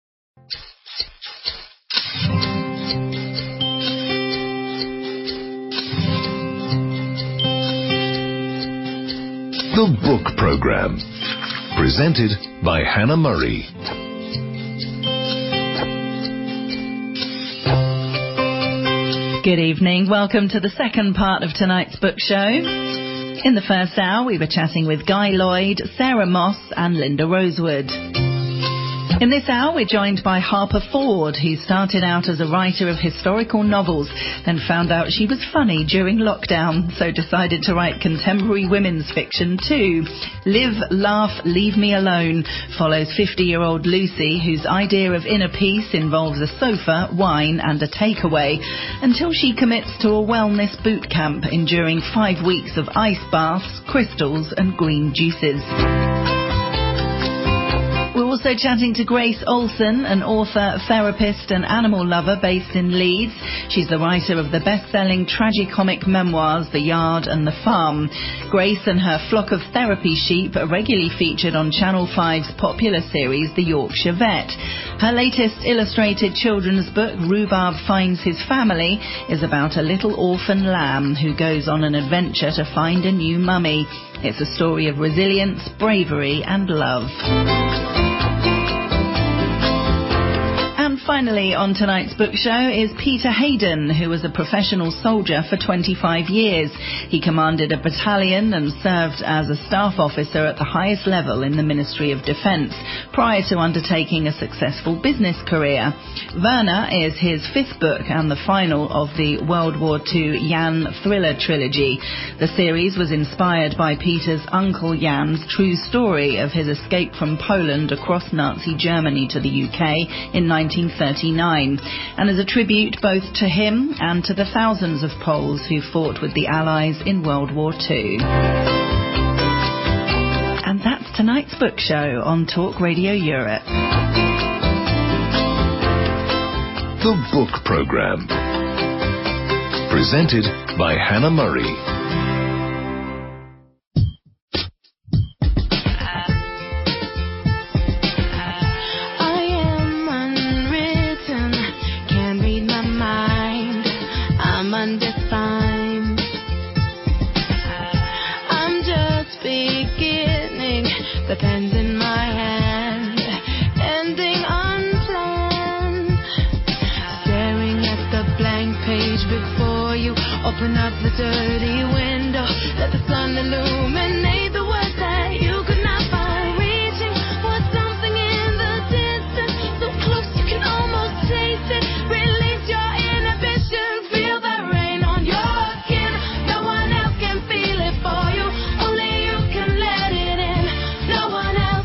The Book Programme. Presented by Hannah Murray. Good evening. Welcome to the second part of tonight's book show. In the first hour, we were chatting with Guy Lloyd, Sarah Moss and Linda Rosewood. In this hour, we're joined by Harper Ford, who started out as a writer of historical novels, then found out she was funny during lockdown, so decided to write contemporary women's fiction too. Live, Laugh, Leave Me Alone follows 50-year-old Lucy, whose idea of inner peace involves a sofa, wine and a takeaway, until she commits to a wellness boot camp, enduring 5 weeks of ice baths, crystals and green juices. We're also chatting to Grace Olson, an author, therapist and animal lover based in Leeds. She's the writer of the best-selling tragicomic memoirs The Yard and The Farm. Grace and her flock of therapy sheep are regularly featured on Channel 5's popular series The Yorkshire Vet. Her latest illustrated children's book, Rhubarb Finds His Family, is about a little orphan lamb who goes on an adventure to find a new mummy. It's a story of resilience, bravery and love. Finally, on tonight's book show is Peter Hayden, who was a professional soldier for 25 years. He commanded a battalion and served as a staff officer at the highest level in the Ministry of Defence, prior to undertaking a successful business career. Verna is his 5th book and the final of the World War II Jan thriller trilogy. The series was inspired by Peter's uncle Jan's true story of his escape from Poland across Nazi Germany to the UK in 1939, and is a tribute both to him and to the thousands of Poles who fought with the Allies in World War II. And that's tonight's book show on Talk Radio Europe. The Book Programme. Presented by Hannah Murray. The pen's in my hand, ending unplanned. Staring at the blank page before you. Open up the dirty window, let the sun illuminate the words that you could not find. Reaching for something in the distance, so close you can almost taste it. Release your inhibition, feel the rain on your skin. No one else can feel it for you, only you can let it in. No one else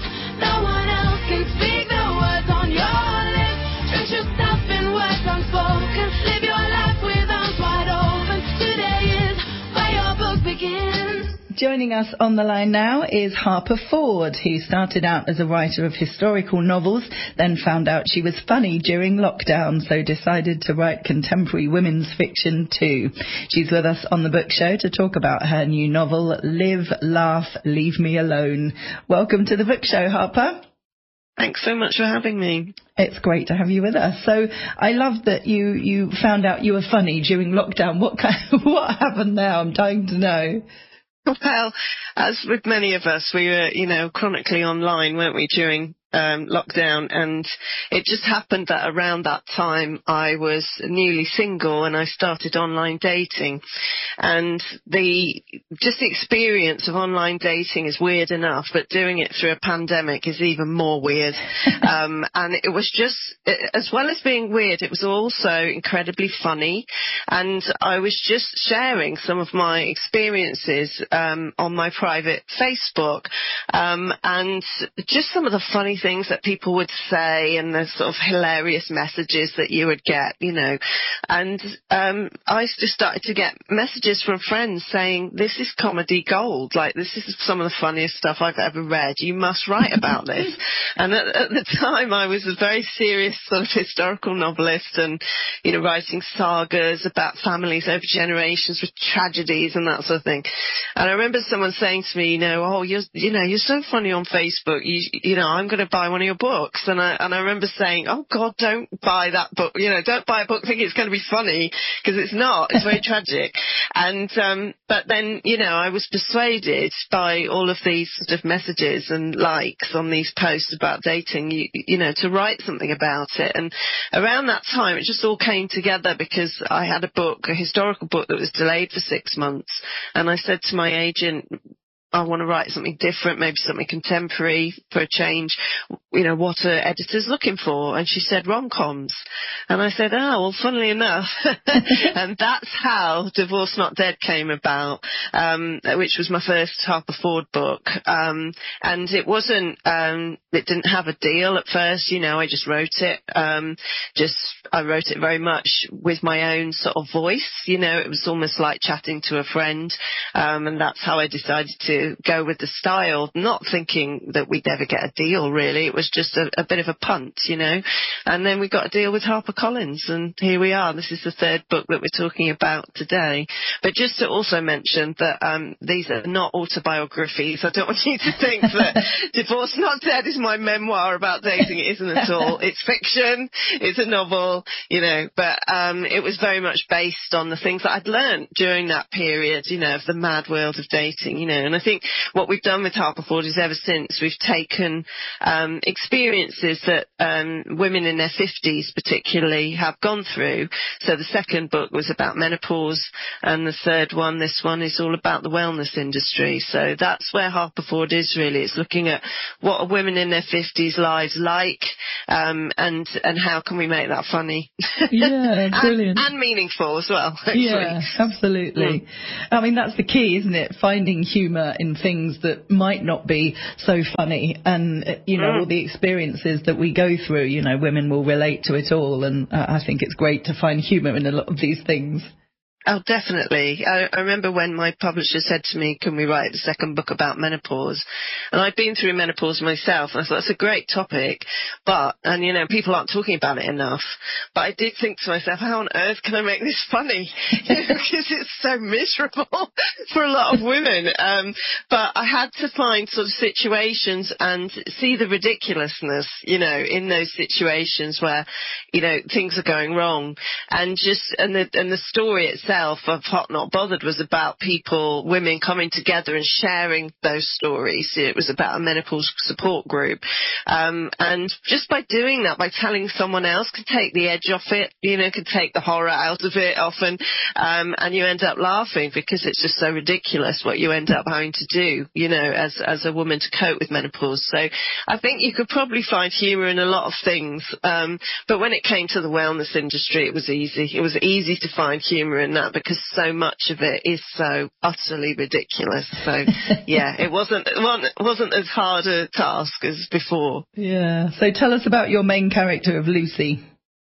can speak the words on your lips. Drench yourself in words unspoken. Live your life with arms wide open. Today is where your book begins. Joining us on the line now is Harper Ford, who started out as a writer of historical novels, then found out she was funny during lockdown, so decided to write contemporary women's fiction too. She's with us on the book show to talk about her new novel, Live, Laugh, Leave Me Alone. Welcome to the book show, Harper. Thanks so much for having me. It's great to have you with us. So I love that you found out you were funny during lockdown. What happened now? I'm dying to know. Well, as with many of us, we were, chronically online, weren't we, during lockdown, and it just happened that around that time I was newly single and I started online dating, and the experience of online dating is weird enough, but doing it through a pandemic is even more weird. And it was just, as well as being weird, it was also incredibly funny, and I was just sharing some of my experiences on my private Facebook, and just some of the funny things things that people would say and the sort of hilarious messages that you would get, you know. And I just started to get messages from friends saying, this is comedy gold. Like, this is some of the funniest stuff I've ever read. You must write about this. And at the time, I was a very serious sort of historical novelist and, you know, writing sagas about families over generations with tragedies and that sort of thing. And I remember someone saying to me, you know, oh, you're so funny on Facebook. You know, I'm going to buy one of your books. And I remember saying, oh God, don't buy that book. You know, don't buy a book thinking it's going to be funny, because it's not. It's very tragic. And but then, you know, I was persuaded by all of these sort of messages and likes on these posts about dating, you know, to write something about it. And around that time, it just all came together because I had a historical book that was delayed for 6 months. And I said to my agent, I want to write something different, maybe something contemporary for a change. You know, what are editors looking for? And she said rom-coms. And I said, oh, well, funnily enough. And that's how Divorce Not Dead came about, which was my first Harper Ford book. And it wasn't, it didn't have a deal at first, you know, I just wrote it. I wrote it very much with my own sort of voice, you know, it was almost like chatting to a friend. And that's how I decided to go with the style, not thinking that we'd ever get a deal, really. It was just a bit of a punt, you know. And then we got a deal with HarperCollins, and here we are. This is the third book that we're talking about today. But just to also mention that these are not autobiographies. I don't want you to think that Divorce Not Dead is my memoir about dating. It isn't at all. It's fiction. It's a novel, you know. But it was very much based on the things that I'd learned during that period, you know, of the mad world of dating, you know. And I think what we've done with Harper Ford is ever since we've taken experiences that women in their 50s particularly have gone through. So the second book was about menopause, and the third one, this one, is all about the wellness industry. So that's where Harper Ford is, really. It's looking at what are women in their 50s lives like, and how can we make that funny. Yeah, brilliant. and meaningful as well, actually. Yeah, absolutely. I mean, that's the key, isn't it? Finding humour in things that might not be so funny, and you know, all the experiences that we go through, you know, women will relate to it all, and I think it's great to find humour in a lot of these things. Oh, definitely. I remember when my publisher said to me, can we write a second book about menopause? And I'd been through menopause myself, and I thought, that's a great topic, and you know, people aren't talking about it enough. But I did think to myself, how on earth can I make this funny? Because it's so miserable for a lot of women. But I had to find sort of situations and see the ridiculousness, you know, in those situations where, you know, things are going wrong. And the story itself of Hot Not Bothered was about women coming together and sharing those stories. It was about a menopause support group. And just by doing that, by telling someone else, could take the edge off it, you know, could take the horror out of it often. And you end up laughing because it's just so ridiculous what you end up having to do, you know, as a woman to cope with menopause. So I think you could probably find humour in a lot of things. But when it came to the wellness industry, it was easy. It was easy to find humour in that, because so much of it is so utterly ridiculous. So yeah, it wasn't as hard a task as before. Yeah. So tell us about your main character of Lucy.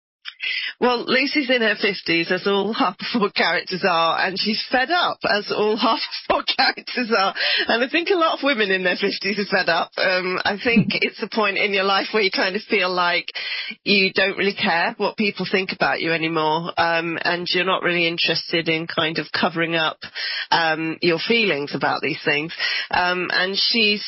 Well, Lucy's in her 50s, as all Harper Ford characters are, and she's fed up, as all Harper Ford characters are. And I think a lot of women in their 50s are fed up. I think it's a point in your life where you kind of feel like you don't really care what people think about you anymore, and you're not really interested in kind of covering up your feelings about these things. And she's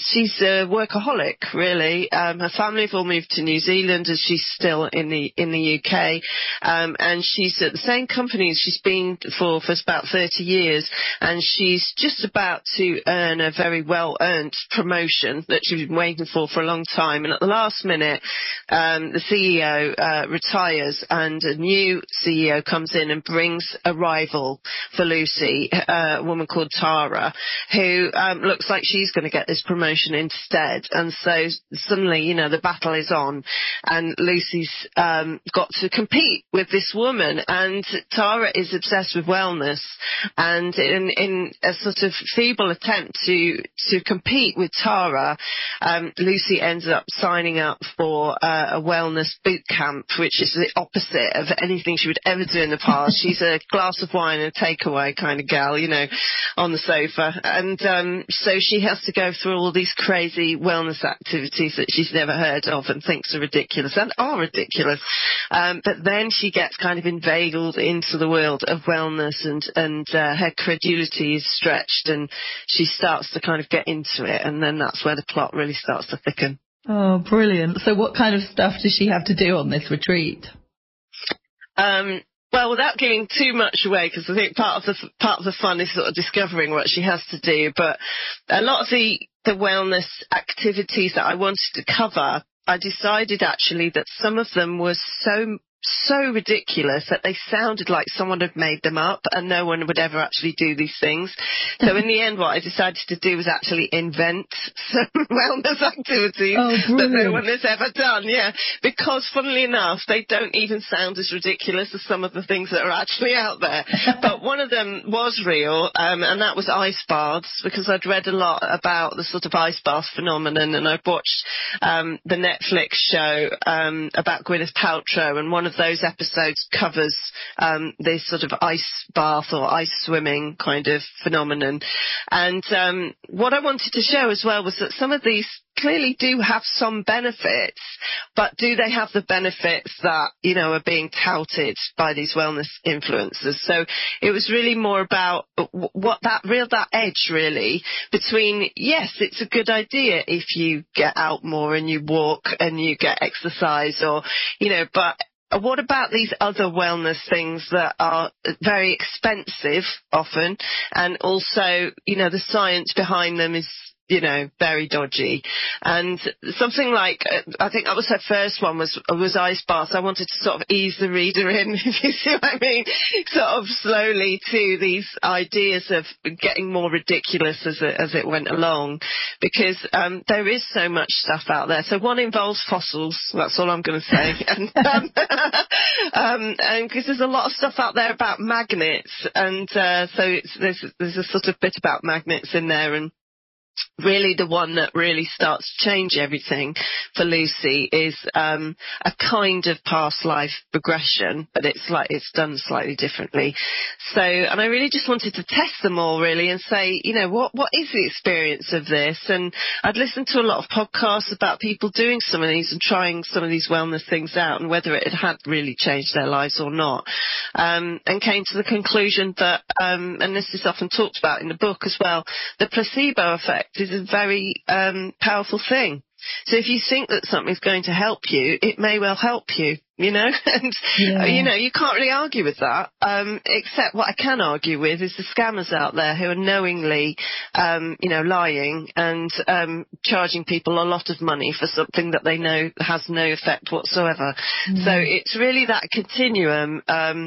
a workaholic, really. Her family have all moved to New Zealand, and she's still in the UK. And she's at the same company she's been for about 30 years, and she's just about to earn a very well-earned promotion that she's been waiting for a long time. And at the last minute, the CEO retires, and a new CEO comes in and brings a rival for Lucy, a woman called Tara, who looks like she's going to get this promotion instead. And so suddenly, you know, the battle is on, and Lucy's got to compete compete with this woman. And Tara is obsessed with wellness, and in a sort of feeble attempt to compete with Tara, Lucy ends up signing up for a wellness boot camp, which is the opposite of anything she would ever do in the past. She's a glass of wine and a takeaway kind of gal, you know, on the sofa. And so she has to go through all these crazy wellness activities that she's never heard of and thinks are ridiculous and are ridiculous. But then she gets kind of inveigled into the world of wellness, and her credulity is stretched, and she starts to kind of get into it, and then that's where the plot really starts to thicken. Oh, brilliant. So what kind of stuff does she have to do on this retreat? Well, without giving too much away, because I think part of the fun is sort of discovering what she has to do, but a lot of the wellness activities that I wanted to cover, I decided actually that some of them were so ridiculous that they sounded like someone had made them up, and no one would ever actually do these things. So in the end, what I decided to do was actually invent some wellness activities that no one has ever done. Yeah, because funnily enough, they don't even sound as ridiculous as some of the things that are actually out there. But one of them was real, and that was ice baths, because I'd read a lot about the sort of ice bath phenomenon, and I've watched the Netflix show about Gwyneth Paltrow, and one of those episodes covers this sort of ice bath or ice swimming kind of phenomenon. And what I wanted to show as well was that some of these clearly do have some benefits, but do they have the benefits that, you know, are being touted by these wellness influencers? So it was really more about what that edge really between, yes, it's a good idea if you get out more and you walk and you get exercise, or, you know, but what about these other wellness things that are very expensive often, and also, you know, the science behind them is, you know, very dodgy. And something like, I think that was her first one, was ice baths. I wanted to sort of ease the reader in, if you see what I mean, sort of slowly to these ideas of getting more ridiculous as it went along, because there is so much stuff out there. So one involves fossils, that's all I'm going to say, and because there's a lot of stuff out there about magnets, and so there's a sort of bit about magnets in there. And really the one that really starts to change everything for Lucy is a kind of past life regression, but it's done slightly differently. So, and I really just wanted to test them all really and say, you know, what is the experience of this? And I'd listened to a lot of podcasts about people doing some of these and trying some of these wellness things out, and whether it had really changed their lives or not, and came to the conclusion that, and this is often talked about in the book as well, the placebo effect is a very powerful thing. So if you think that something's going to help you, it may well help you, you know, and, you know, you can't really argue with that, except what I can argue with is the scammers out there who are knowingly, you know, lying and charging people a lot of money for something that they know has no effect whatsoever. So it's really that continuum,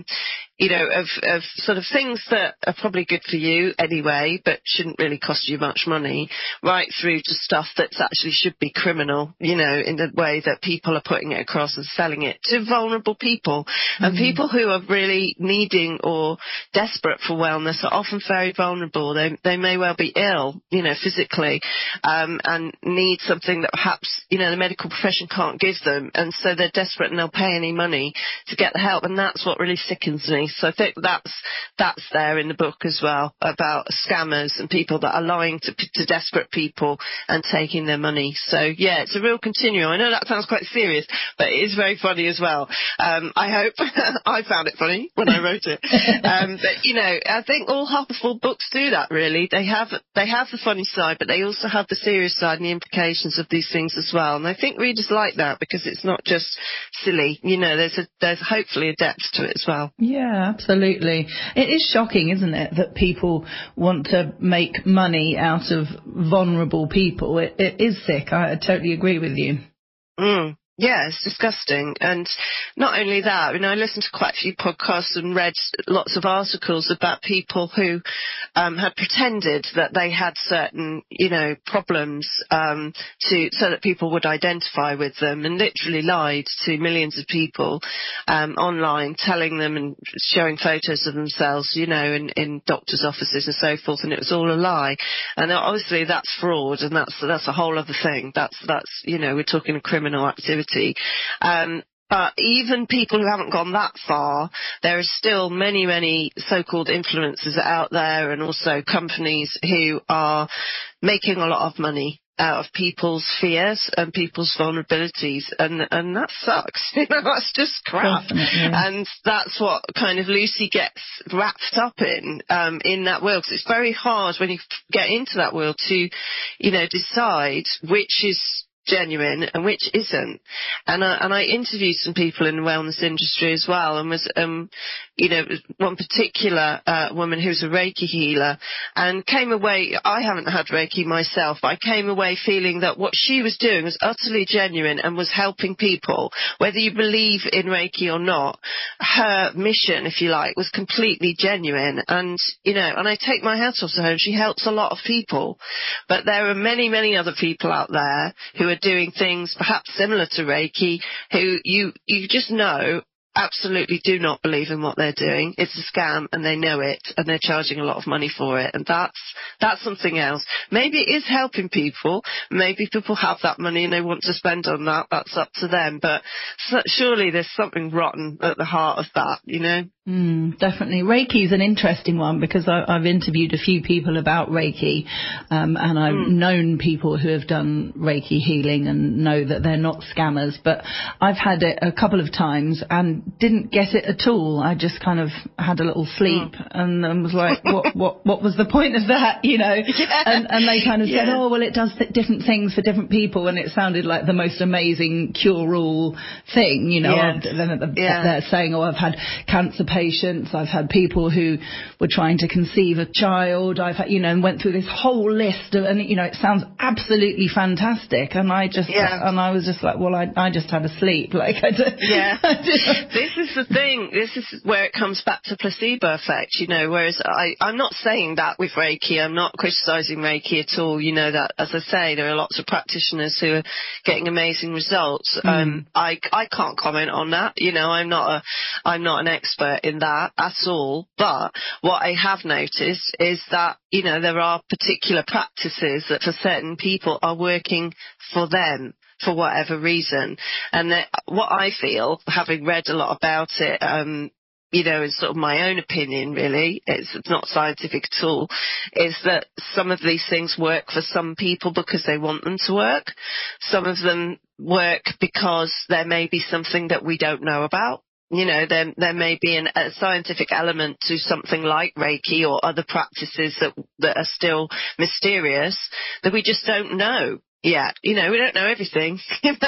you know, of sort of things that are probably good for you anyway, but shouldn't really cost you much money, right through to stuff that's actually should be criminal, you know, in the way that people are putting it across and selling it to vulnerable people. And people who are really needing or desperate for wellness are often very vulnerable. They may well be ill, you know, physically, and need something that perhaps, you know, the medical profession can't give them. And so they're desperate and they'll pay any money to get the help. And that's what really sickens me. So I think that's there in the book as well, about scammers and people that are lying to desperate people and taking their money. So yeah, it's a real continuum. I know that sounds quite serious, but it is very funny as well. I hope I found it funny when I wrote it. But you know, I think all Harperford books do that really. They have the funny side, but they also have the serious side and the implications of these things as well. And I think readers like that because it's not just silly. You know, there's hopefully a depth to it as well. Yeah, absolutely. It is shocking, isn't it, that people want to make money out of vulnerable people. It is sick. I totally agree with you. Yeah, it's disgusting. And not only that, I listened to quite a few podcasts and read lots of articles about people who had pretended that they had certain, problems so that people would identify with them, and literally lied to millions of people online, telling them and showing photos of themselves, in doctors' offices and so forth, and it was all a lie. And obviously that's fraud, and that's a whole other thing. That's we're talking criminal activity. But even people who haven't gone that far, there are still many, many so-called influencers out there, and also companies who are making a lot of money out of people's fears and people's vulnerabilities, and that sucks. That's just crap. Definitely. And that's what kind of Lucy gets wrapped up in that world, because it's very hard when you get into that world to, decide which is genuine and which isn't. And I interviewed some people in the wellness industry as well, and was one particular woman who's a Reiki healer, and came away, I haven't had Reiki myself, but I came away feeling that what she was doing was utterly genuine and was helping people. Whether you believe in Reiki or not, her mission, if you like, was completely genuine. And and I take my hat off to her, and she helps a lot of people. But there are many, many other people out there who are doing things perhaps similar to Reiki, who you just know absolutely do not believe in what they're doing. It's a scam, and they know it, and they're charging a lot of money for it, and that's something else. Maybe it is helping people. Maybe people have that money and they want to spend on that. That's up to them. But surely there's something rotten at the heart of that, Definitely. Reiki is an interesting one, because I've interviewed a few people about Reiki, and I've known people who have done Reiki healing and know that they're not scammers. But I've had it a couple of times and didn't get it at all. I just kind of had a little sleep and was like, what was the point of that, Yeah. And they kind of said, oh, well, it does different things for different people, and it sounded like the most amazing cure-all thing, They're saying, oh, I've had cancer patients, I've had people who were trying to conceive a child, I've had, and went through this whole list of, and it sounds absolutely fantastic, and I was just like, well, I just had a sleep, like I did. Yeah. This is the thing. This is where it comes back to placebo effect, whereas I'm not saying that with Reiki. I'm not criticising Reiki at all. That, as I say, there are lots of practitioners who are getting amazing results. I can't comment on that. I'm not an expert in that at all. But what I have noticed is that, there are particular practices that for certain people are working for them, for whatever reason. And what I feel, having read a lot about it, is sort of my own opinion, really, it's not scientific at all, is that some of these things work for some people because they want them to work. Some of them work because there may be something that we don't know about. There may be a scientific element to something like Reiki or other practices that are still mysterious that we just don't know yet. We don't know everything.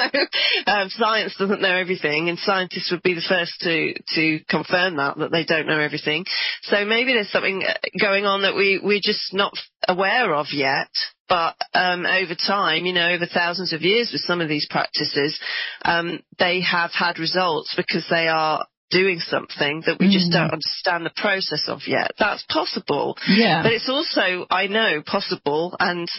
Science doesn't know everything, and scientists would be the first to confirm that they don't know everything. So maybe there's something going on that we're just not aware of yet. But over time, over thousands of years with some of these practices, they have had results because they are doing something that we just don't understand the process of yet. That's possible. Yeah. But it's also, I know, possible and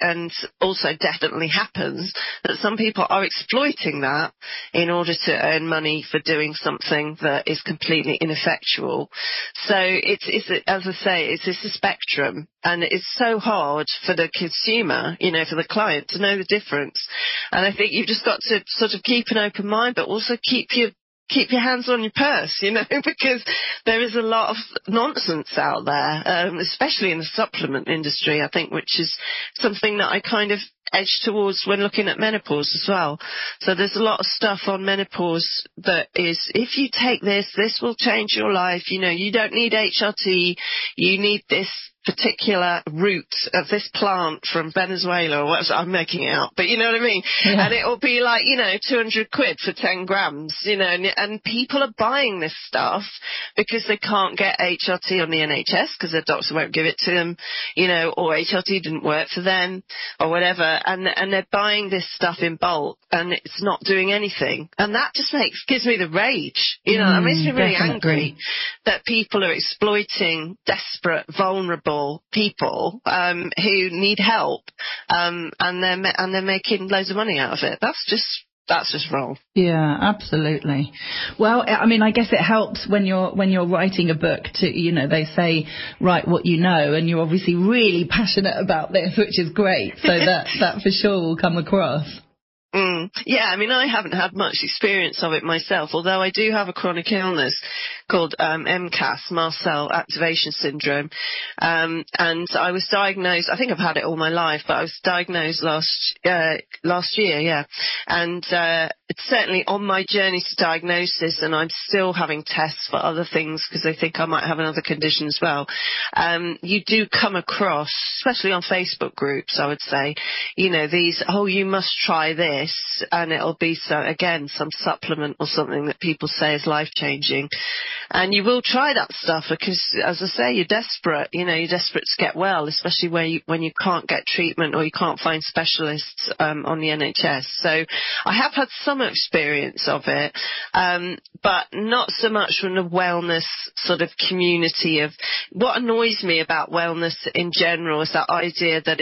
also definitely happens that some people are exploiting that in order to earn money for doing something that is completely ineffectual. So it's as I say, it's a spectrum, and it's so hard for the consumer, for the client to know the difference. And I think you've just got to sort of keep an open mind, but also keep your hands on your purse, because there is a lot of nonsense out there, especially in the supplement industry, I think, which is something that I kind of edge towards when looking at menopause as well. So there's a lot of stuff on menopause that is, if you take this will change your life. You don't need HRT. You need this particular root of this plant from Venezuela or whatever. I'm making it up, but you know what I mean? Yeah. And it'll be like, 200 quid for 10 grams, and people are buying this stuff because they can't get HRT on the NHS because their doctor won't give it to them, or HRT didn't work for them or whatever. And they're buying this stuff in bulk and it's not doing anything. And that just gives me the rage. That makes me really angry that people are exploiting desperate, vulnerable people who need help, and they're making loads of money out of it. That's just wrong. Yeah, absolutely. Well, I mean, I guess it helps when you're writing a book to, they say, write what you know, and you're obviously really passionate about this, which is great. So that for sure will come across. Yeah, I mean, I haven't had much experience of it myself, although I do have a chronic illness called MCAS, mast cell activation syndrome. And I was diagnosed, I think I've had it all my life, but I was diagnosed last year, yeah. And it's certainly on my journey to diagnosis, and I'm still having tests for other things because they think I might have another condition as well. You do come across, especially on Facebook groups, I would say, these, you must try this, and it'll be some supplement or something that people say is life-changing. And you will try that stuff because, as I say, you're desperate. You're desperate to get well, especially when you can't get treatment or you can't find specialists on the NHS. So I have had some experience of it, but not so much from the wellness sort of community. Of what annoys me about wellness in general is that idea that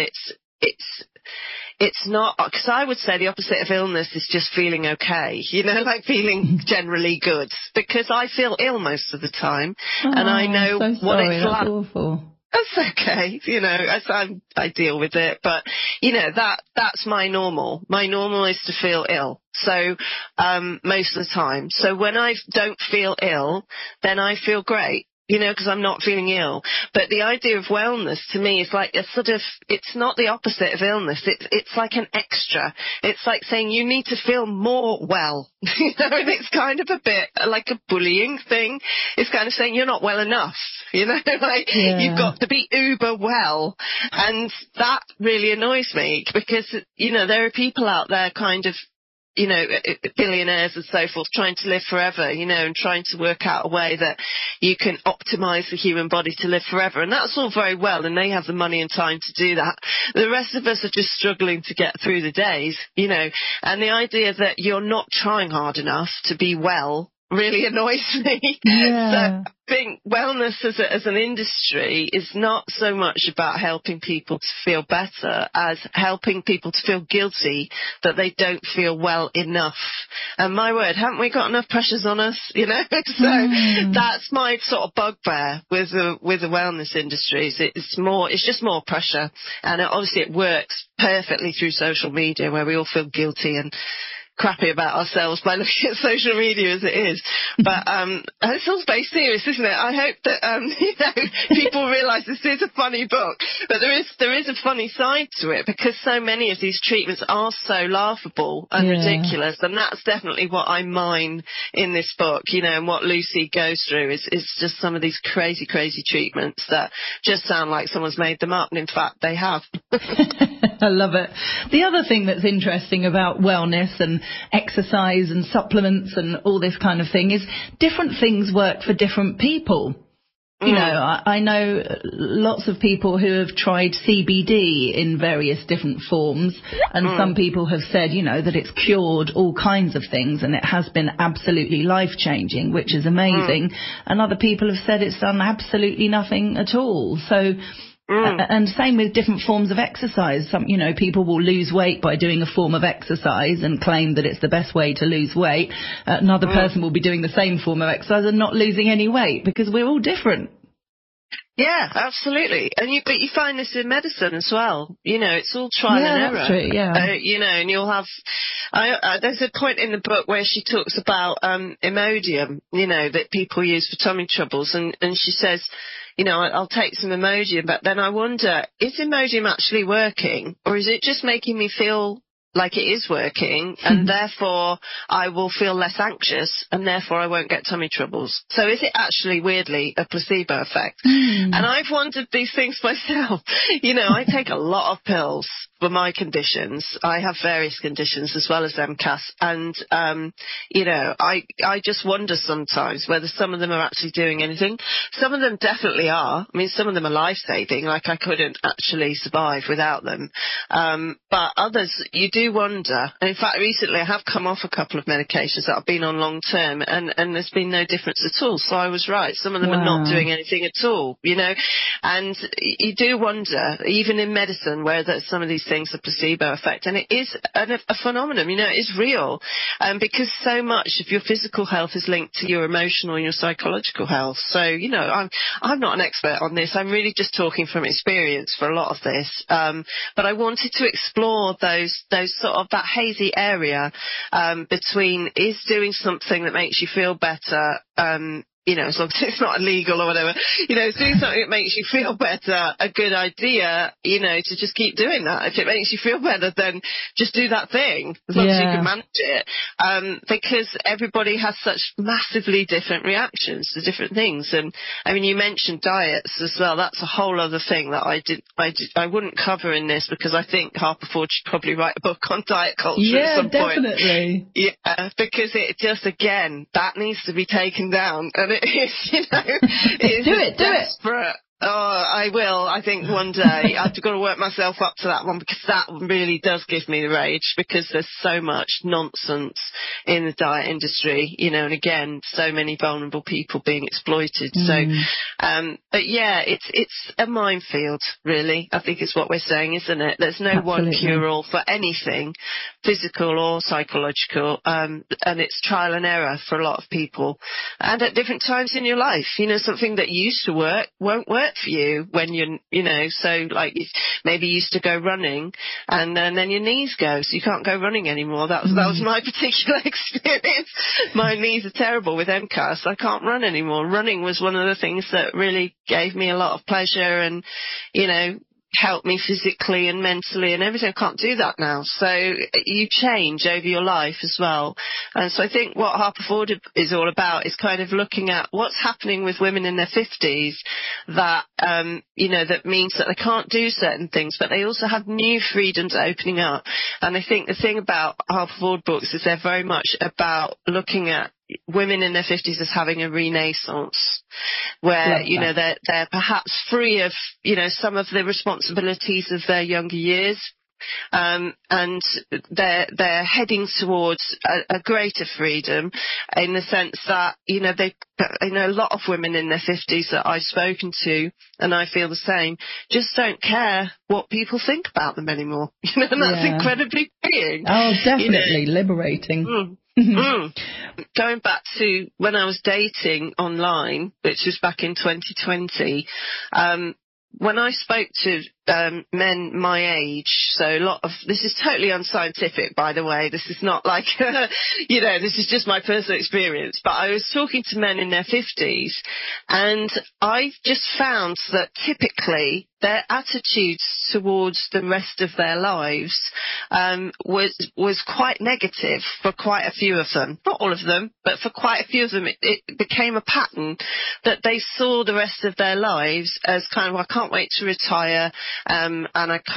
it's not, because I would say the opposite of illness is just feeling okay, like feeling generally good, because I feel ill most of the time, and I know what it's like. That's awful. That's okay, I deal with it, but that's my normal. My normal is to feel ill. So, most of the time. So when I don't feel ill, then I feel great. Because I'm not feeling ill. But the idea of wellness to me is like it's not the opposite of illness. It's like an extra. It's like saying you need to feel more well. And it's kind of a bit like a bullying thing. It's kind of saying you're not well enough. You've got to be uber well. And that really annoys me because, there are people out there kind of, billionaires and so forth trying to live forever, and trying to work out a way that you can optimize the human body to live forever. And that's all very well, and they have the money and time to do that. The rest of us are just struggling to get through the days, and the idea that you're not trying hard enough to be well really annoys me. Yeah. So I think wellness as an industry is not so much about helping people to feel better as helping people to feel guilty that they don't feel well enough. And my word, haven't we got enough pressures on us, So that's my sort of bugbear with the wellness industries. It's just more pressure. And obviously it works perfectly through social media where we all feel guilty and crappy about ourselves by looking at social media as it is. But it's all very serious, isn't it? I hope that people realise this is a funny book, but there is a funny side to it because so many of these treatments are so laughable and ridiculous, and that's definitely what I mine in this book, and what Lucy goes through is just some of these crazy treatments that just sound like someone's made them up, and in fact they have. I love it. The other thing that's interesting about wellness and exercise and supplements and all this kind of thing is different things work for different people. I know lots of people who have tried CBD in various different forms, and some people have said, that it's cured all kinds of things and it has been absolutely life-changing, which is amazing. And other people have said it's done absolutely nothing at all. So and same with different forms of exercise. Some, people will lose weight by doing a form of exercise and claim that it's the best way to lose weight. Another person will be doing the same form of exercise and not losing any weight because we're all different. Yeah, absolutely. But you find this in medicine as well. It's all trial and error. That's true, yeah. And you'll have, there's a point in the book where she talks about Imodium, that people use for tummy troubles. And she says, I'll take some Imodium, but then I wonder, is Imodium actually working, or is it just making me feel like it is working, and therefore I will feel less anxious, and therefore I won't get tummy troubles. So is it actually, weirdly, a placebo effect? And I've wondered these things myself. You know, I take a lot of pills for my conditions. I have various conditions as well as MCAS, and you know, I just wonder sometimes whether some of them are actually doing anything. Some of them definitely are. I mean, some of them are life-saving, like I couldn't actually survive without them. But others, you do wonder. And in fact, recently I have come off a couple of medications that I've been on long term, and there's been no difference at all. So I was right. Some of them are not doing anything at all, you know. And you do wonder, even in medicine, whether some of these things are placebo effect. And it is a phenomenon, you know, it is real. Because so much of your physical health is linked to your emotional and your psychological health. So, you know, I'm not an expert on this. I'm really just talking from experience for a lot of this. But I wanted to explore those sort of that hazy area between is doing something that makes you feel better, you know, as long as it's not illegal or whatever, you know, doing something that makes you feel better, a good idea, you know, to just keep doing that. If it makes you feel better, then just do that thing, as long as you can manage it. Because everybody has such massively different reactions to different things. And I mean, you mentioned diets as well. That's a whole other thing that I wouldn't cover in this, because I think Harper Ford should probably write a book on diet culture at some point. Yeah, definitely. Yeah, because it just, again, that needs to be taken down. And it is, you know, it's desperate. Oh, I will. I think one day I've got to work myself up to that one, because that really does give me the rage, because there's so much nonsense in the diet industry, you know, and again, so many vulnerable people being exploited. So, but yeah, it's a minefield, really. I think it's what we're saying, isn't it? There's no one cure-all for anything, physical or psychological, and it's trial and error for a lot of people. And at different times in your life, you know, something that used to work won't work for you when you're, you know, so like maybe you used to go running and then your knees go, so you can't go running anymore. That was my particular experience. My knees are terrible with MCAS. I can't run anymore. Running was one of the things that really gave me a lot of pleasure and, you know, help me physically and mentally and everything. I can't do that now. So you change over your life as well. And so I think what Harper Ford is all about is kind of looking at what's happening with women in their 50s that, you know, that means that they can't do certain things, but they also have new freedoms opening up. And I think the thing about Harper Ford books is they're very much about looking at women in their 50s as having a renaissance where, you know, they're perhaps free of, you know, some of the responsibilities of their younger years. And they're heading towards a greater freedom in the sense that, you know, I know a lot of women in their 50s that I've spoken to, and I feel the same, just don't care what people think about them anymore. You know, and that's incredibly freeing. Oh, definitely, you know? Liberating. Going back to when I was dating online, which was back in 2020, when I spoke to men my age, so a lot of this is totally unscientific, by the way. This is not like, you know, this is just my personal experience. But I was talking to men in their 50s, and I just found that typically their attitudes towards the rest of their lives was quite negative for quite a few of them. Not all of them, but for quite a few of them, it became a pattern that they saw the rest of their lives as kind of, I can't wait to retire. And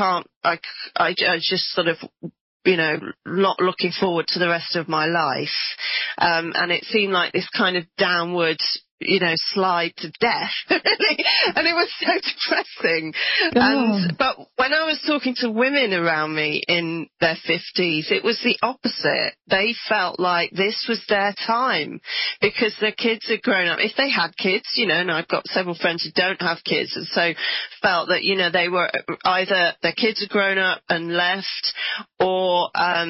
I just sort of, you know, not looking forward to the rest of my life. And it seemed like this kind of downward, you know, slide to death, really. And it was so depressing. But when I was talking to women around me in their 50s, it was the opposite. They felt like this was their time because their kids had grown up. If they had kids, you know, and I've got several friends who don't have kids, and so felt that, you know, they were either their kids had grown up and left, or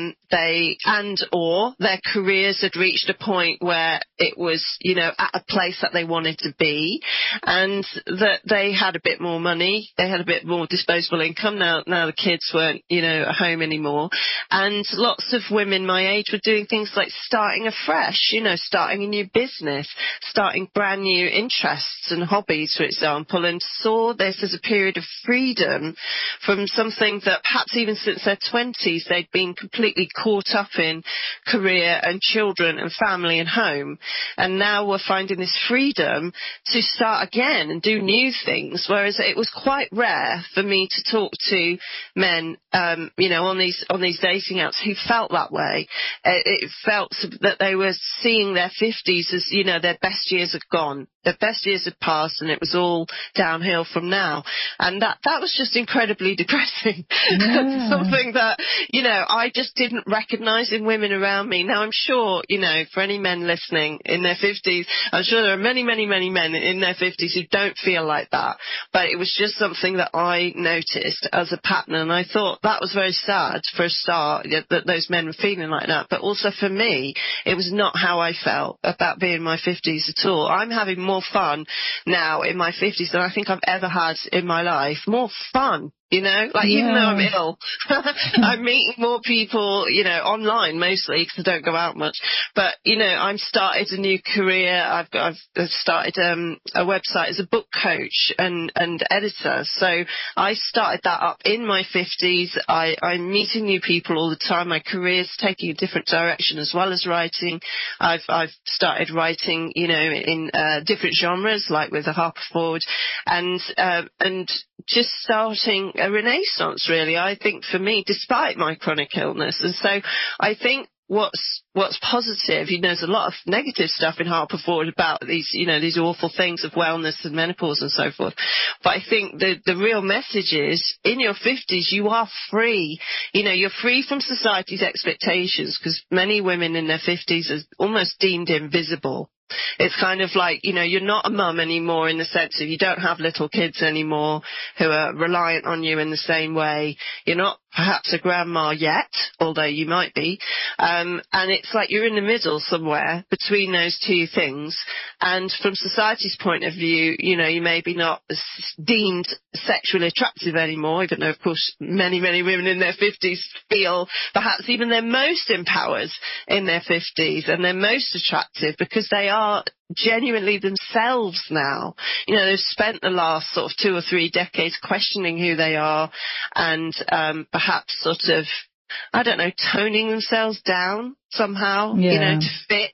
their careers had reached a point where it was, you know, at a place that they wanted to be, and that they had a bit more money, they had a bit more disposable income. Now the kids weren't, at home anymore, and lots of women my age were doing things like starting afresh, starting a new business, starting brand new interests and hobbies, for example, and saw this as a period of freedom from something that perhaps even since their 20s they'd been completely caught up in, career and children and family and home. And now we're finding this freedom to start again and do new things, whereas it was quite rare for me to talk to men, on these dating apps who felt that way. It felt that they were seeing their 50s as, their best years had gone. Their best years had passed and it was all downhill from now. And that was just incredibly depressing. Yeah. Something that, I just didn't recognise in women around me. Now, I'm sure, for any men listening in their 50s, I'm sure there are many, many, many men in their 50s who don't feel like that. But it was just something that I noticed as a pattern. And I thought that was very sad for a start, that those men were feeling like that. But also for me, it was not how I felt about being in my 50s at all. I'm having more fun now in my 50s than I think I've ever had in my life. More fun. Even though I'm ill, I'm meeting more people, online mostly because I don't go out much. But, I've started a new career. I've started a website as a book coach and editor. So I started that up in my 50s. I'm meeting new people all the time. My career's taking a different direction as well as writing. I've started writing, in different genres, like with the Harper Forward, and just starting a renaissance, really, I think, for me, despite my chronic illness. And so I think what's positive, there's a lot of negative stuff in Harper Forward about these, these awful things of wellness and menopause and so forth. But I think the real message is, in your 50s, you are free. You're free from society's expectations, because many women in their 50s are almost deemed invisible. It's kind of like, you're not a mum anymore, in the sense of you don't have little kids anymore who are reliant on you in the same way. You're not perhaps a grandma yet, although you might be. And it's like you're in the middle somewhere between those two things. And from society's point of view, you may be not deemed sexually attractive anymore, even though, of course, many, many women in their 50s feel perhaps even they're most empowered in their 50s and they're most attractive because they are genuinely themselves now. They've spent the last sort of 2 or 3 decades questioning who they are and perhaps sort of, toning themselves down somehow, to fit.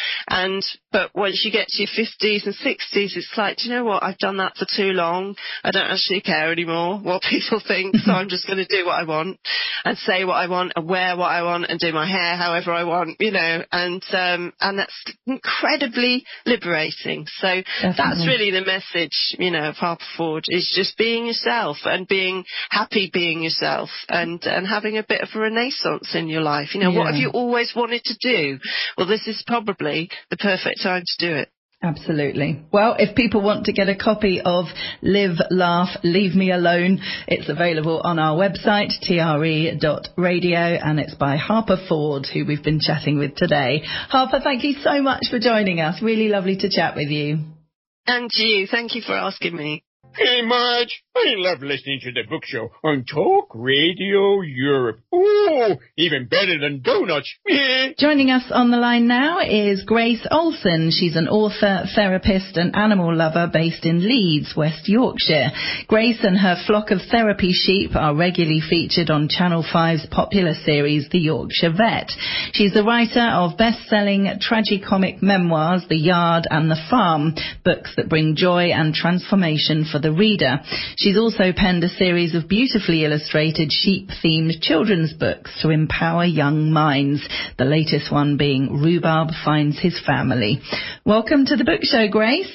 But once you get to your 50s and 60s, it's like, do you know what? I've done that for too long. I don't actually care anymore what people think. So I'm just going to do what I want and say what I want and wear what I want and do my hair however I want, and that's incredibly liberating. So Definitely. That's really the message, of Harper Forward, is just being yourself and being happy being yourself and having a bit of a renaissance in your life. What have you always wanted to do? Well, this is probably the perfect time to do it. Absolutely. Well, if people want to get a copy of Live, Laugh, Leave Me Alone, it's available on our website, tre.radio, and it's by Harper Ford, who we've been chatting with today. Harper, thank you so much for joining us. Really lovely to chat with you. And you. Thank you for asking me. Hey, Marge, I love listening to the book show on Talk Radio Europe. Oh, even better than donuts. Joining us on the line now is Grace Olsen. She's an author, therapist and animal lover based in Leeds, West Yorkshire. Grace and her flock of therapy sheep are regularly featured on Channel 5's popular series, The Yorkshire Vet. She's the writer of best-selling tragicomic memoirs, The Yard and The Farm, books that bring joy and transformation for the reader. She's also penned a series of beautifully illustrated sheep-themed children's books to empower young minds, the latest one being Rhubarb Finds His Family. Welcome to the book show, Grace.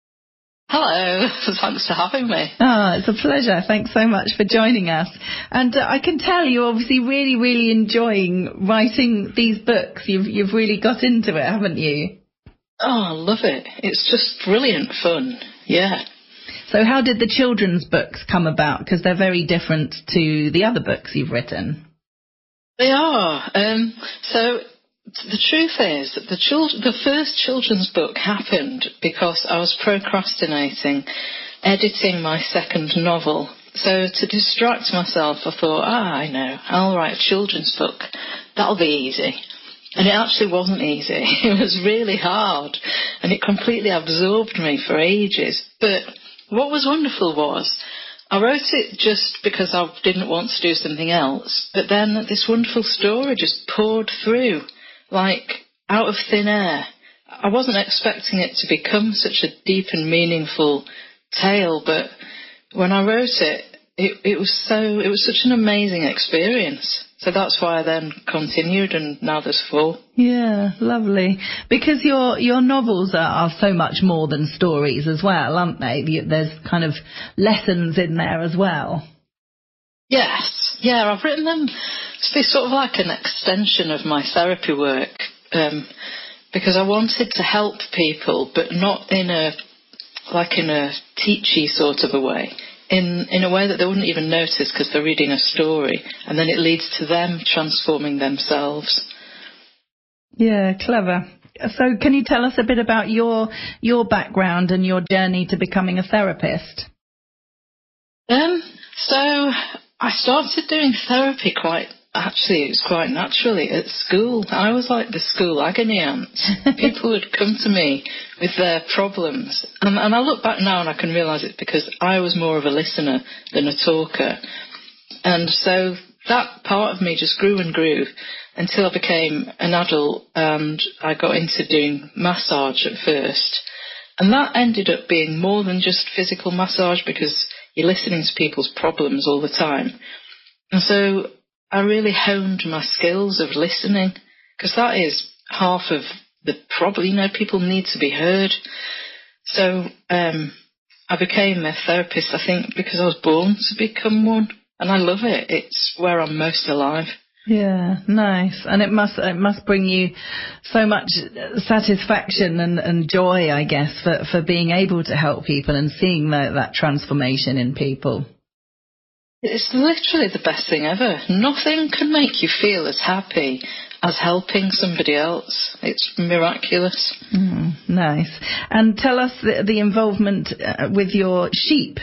Hello, thanks for having me. It's a pleasure. Thanks so much for joining us. And I can tell you're obviously really, really enjoying writing these books. You've really got into it, haven't you? Oh, I love it. It's just brilliant fun. Yeah. So how did the children's books come about? Because they're very different to the other books you've written. They are. So the truth is that the first children's book happened because I was procrastinating editing my second novel. So to distract myself, I thought, I know, I'll write a children's book. That'll be easy. And it actually wasn't easy. It was really hard, and it completely absorbed me for ages. But what was wonderful was I wrote it just because I didn't want to do something else, but then this wonderful story just poured through, like out of thin air. I wasn't expecting it to become such a deep and meaningful tale, but when I wrote it, it was such an amazing experience. So that's why I then continued, and now there's 4. Yeah, lovely. Because your novels are so much more than stories as well, aren't they? There's kind of lessons in there as well. Yes. Yeah, I've written them to be sort of like an extension of my therapy work, because I wanted to help people, but not in a teachy sort of a way. In a way that they wouldn't even notice because they're reading a story, and then it leads to them transforming themselves. Yeah, clever. So can you tell us a bit about your background and your journey to becoming a therapist? So I started doing therapy it was quite naturally at school. I was like the school agony aunt. People would come to me with their problems. And I look back now and I can realise it's because I was more of a listener than a talker. And so that part of me just grew and grew until I became an adult, and I got into doing massage at first. And that ended up being more than just physical massage, because you're listening to people's problems all the time. And so I really honed my skills of listening, because that is half of the problem. People need to be heard. So I became a therapist, I think, because I was born to become one, and I love it. It's where I'm most alive. Yeah, nice. And it must bring you so much satisfaction and joy, I guess, for being able to help people and seeing that transformation in people. It's literally the best thing ever. Nothing can make you feel as happy as helping somebody else. It's miraculous. Nice. And tell us the involvement with your sheep.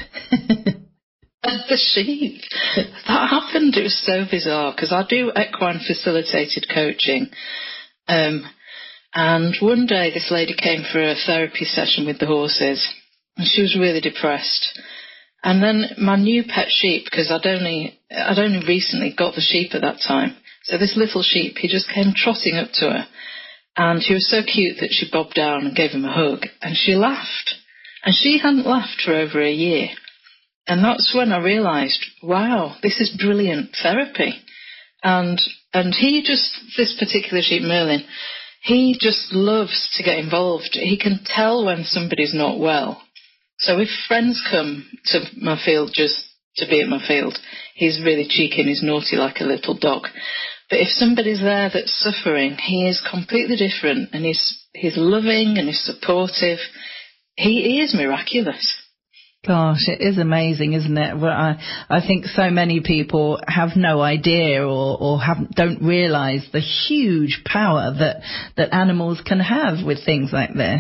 The sheep. That happened. It was so bizarre, because I do equine facilitated coaching. And one day this lady came for a therapy session with the horses, and she was really depressed. And then my new pet sheep, because I'd only recently got the sheep at that time. So this little sheep, he just came trotting up to her. And he was so cute that she bobbed down and gave him a hug. And she laughed. And she hadn't laughed for over a year. And that's when I realised, wow, this is brilliant therapy. And this particular sheep, Merlin, he just loves to get involved. He can tell when somebody's not well. So if friends come to my field just to be at my field, he's really cheeky and he's naughty like a little dog. But if somebody's there that's suffering, he is completely different, and he's loving and he's supportive. He is miraculous. Gosh, it is amazing, isn't it? Well, I think so many people have no idea or don't realise the huge power that animals can have with things like this.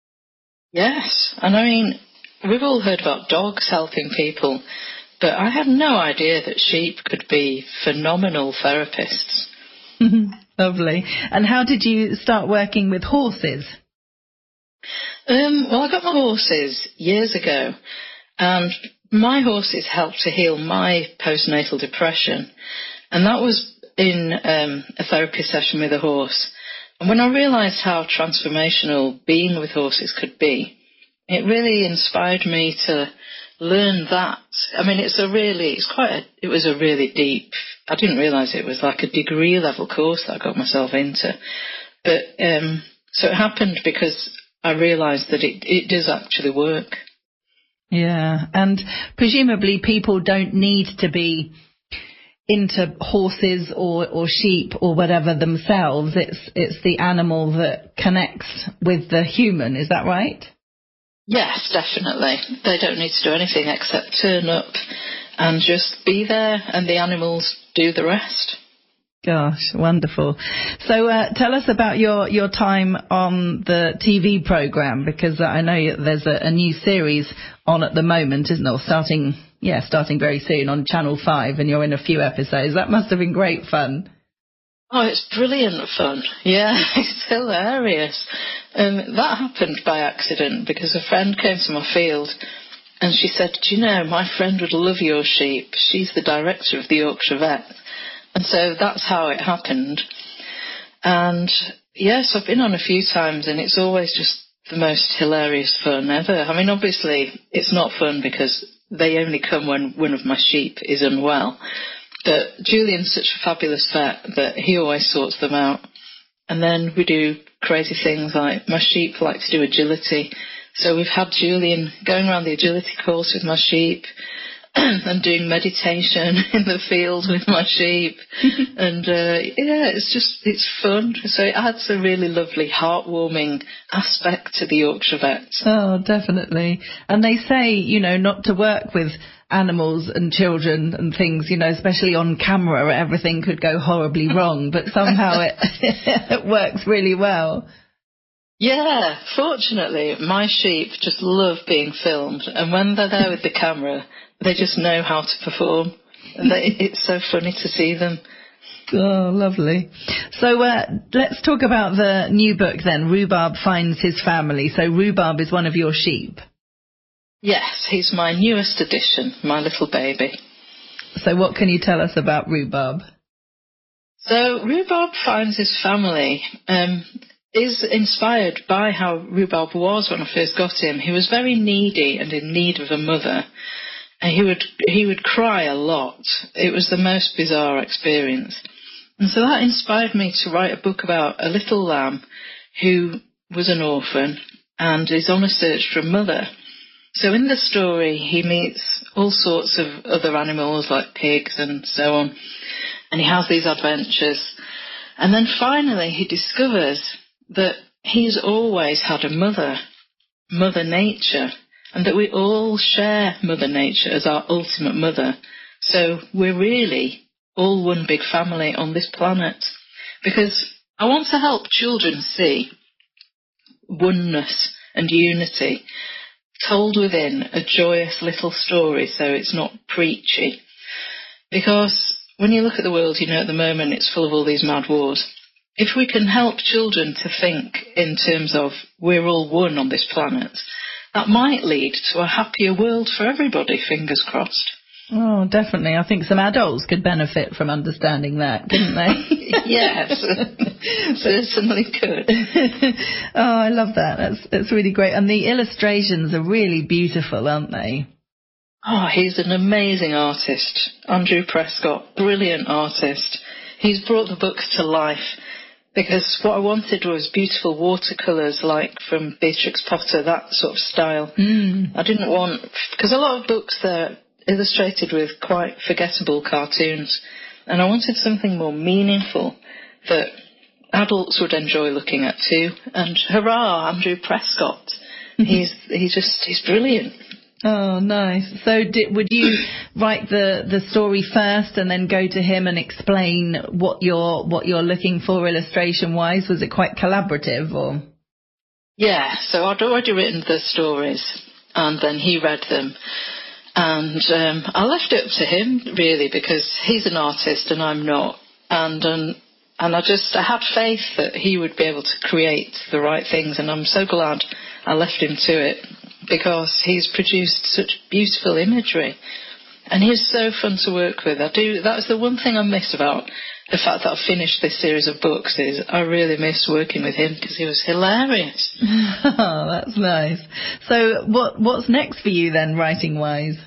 Yes, and I mean, we've all heard about dogs helping people, but I had no idea that sheep could be phenomenal therapists. Lovely. And how did you start working with horses? Well, I got my horses years ago, and my horses helped to heal my postnatal depression. And that was in a therapy session with a horse. And when I realised how transformational being with horses could be, it really inspired me to learn that. I mean, it was a really deep, I didn't realise it was like a degree level course that I got myself into. But so it happened because I realised that it does actually work. Yeah, and presumably people don't need to be into horses or sheep or whatever themselves. It's the animal that connects with the human. Is that right? Yes, definitely. They don't need to do anything except turn up and just be there, and the animals do the rest. Gosh, wonderful. So tell us about your time on the TV programme, because I know there's a new series on at the moment, isn't there? Starting very soon on Channel 5, and you're in a few episodes. That must have been great fun. Oh, it's brilliant fun. Yeah, it's hilarious. That happened by accident because a friend came to my field and she said, "Do you know, my friend would love your sheep. She's the director of the Yorkshire Vet." And so that's how it happened. And yes, I've been on a few times and it's always just the most hilarious fun ever. I mean, obviously it's not fun because they only come when one of my sheep is unwell. But Julian's such a fabulous vet that he always sorts them out. And then we do crazy things like my sheep like to do agility. So we've had Julian going around the agility course with my sheep and doing meditation in the field with my sheep. And it's fun. So it adds a really lovely, heartwarming aspect to the Yorkshire Vet. Oh, definitely. And they say, not to work with animals and children and things, especially on camera, where everything could go horribly wrong, but somehow it works really well. Yeah, fortunately, my sheep just love being filmed, and when they're there with the camera, they just know how to perform. And it's so funny to see them. Oh, lovely. So let's talk about the new book then, Rhubarb Finds His Family. So Rhubarb is one of your sheep. Yes, he's my newest addition, my little baby. So what can you tell us about Rhubarb? So Rhubarb Finds His Family is inspired by how Rhubarb was when I first got him. He was very needy and in need of a mother. And he would cry a lot. It was the most bizarre experience. And so that inspired me to write a book about a little lamb who was an orphan and is on a search for a mother. So in the story, he meets all sorts of other animals like pigs and so on. And he has these adventures. And then finally he discovers that he's always had a mother, Mother Nature, and that we all share Mother Nature as our ultimate mother. So we're really all one big family on this planet. Because I want to help children see oneness and unity told within a joyous little story, so it's not preachy. Because when you look at the world, at the moment it's full of all these mad wars. If we can help children to think in terms of we're all one on this planet, that might lead to a happier world for everybody, fingers crossed. Oh, definitely. I think some adults could benefit from understanding that, couldn't they? Yes, certainly could. Oh, I love that. That's really great. And the illustrations are really beautiful, aren't they? Oh, he's an amazing artist. Andrew Prescott, brilliant artist. He's brought the books to life. Because what I wanted was beautiful watercolours, like from Beatrix Potter, that sort of style. I didn't want... Because a lot of books, they're illustrated with quite forgettable cartoons. And I wanted something more meaningful that adults would enjoy looking at too. And hurrah, Andrew Prescott. He's brilliant. Oh, nice. So would you write the story first and then go to him and explain what you're looking for illustration-wise? Was it quite collaborative, or? Yeah, so I'd already written the stories and then he read them. And I left it up to him, really, because he's an artist and I'm not. And I had faith that he would be able to create the right things, and I'm so glad I left him to it. Because he's produced such beautiful imagery. And he's so fun to work with. That's the one thing I miss about the fact that I've finished this series of books, is I really miss working with him because he was hilarious. Oh, that's nice. So what's next for you then, writing-wise?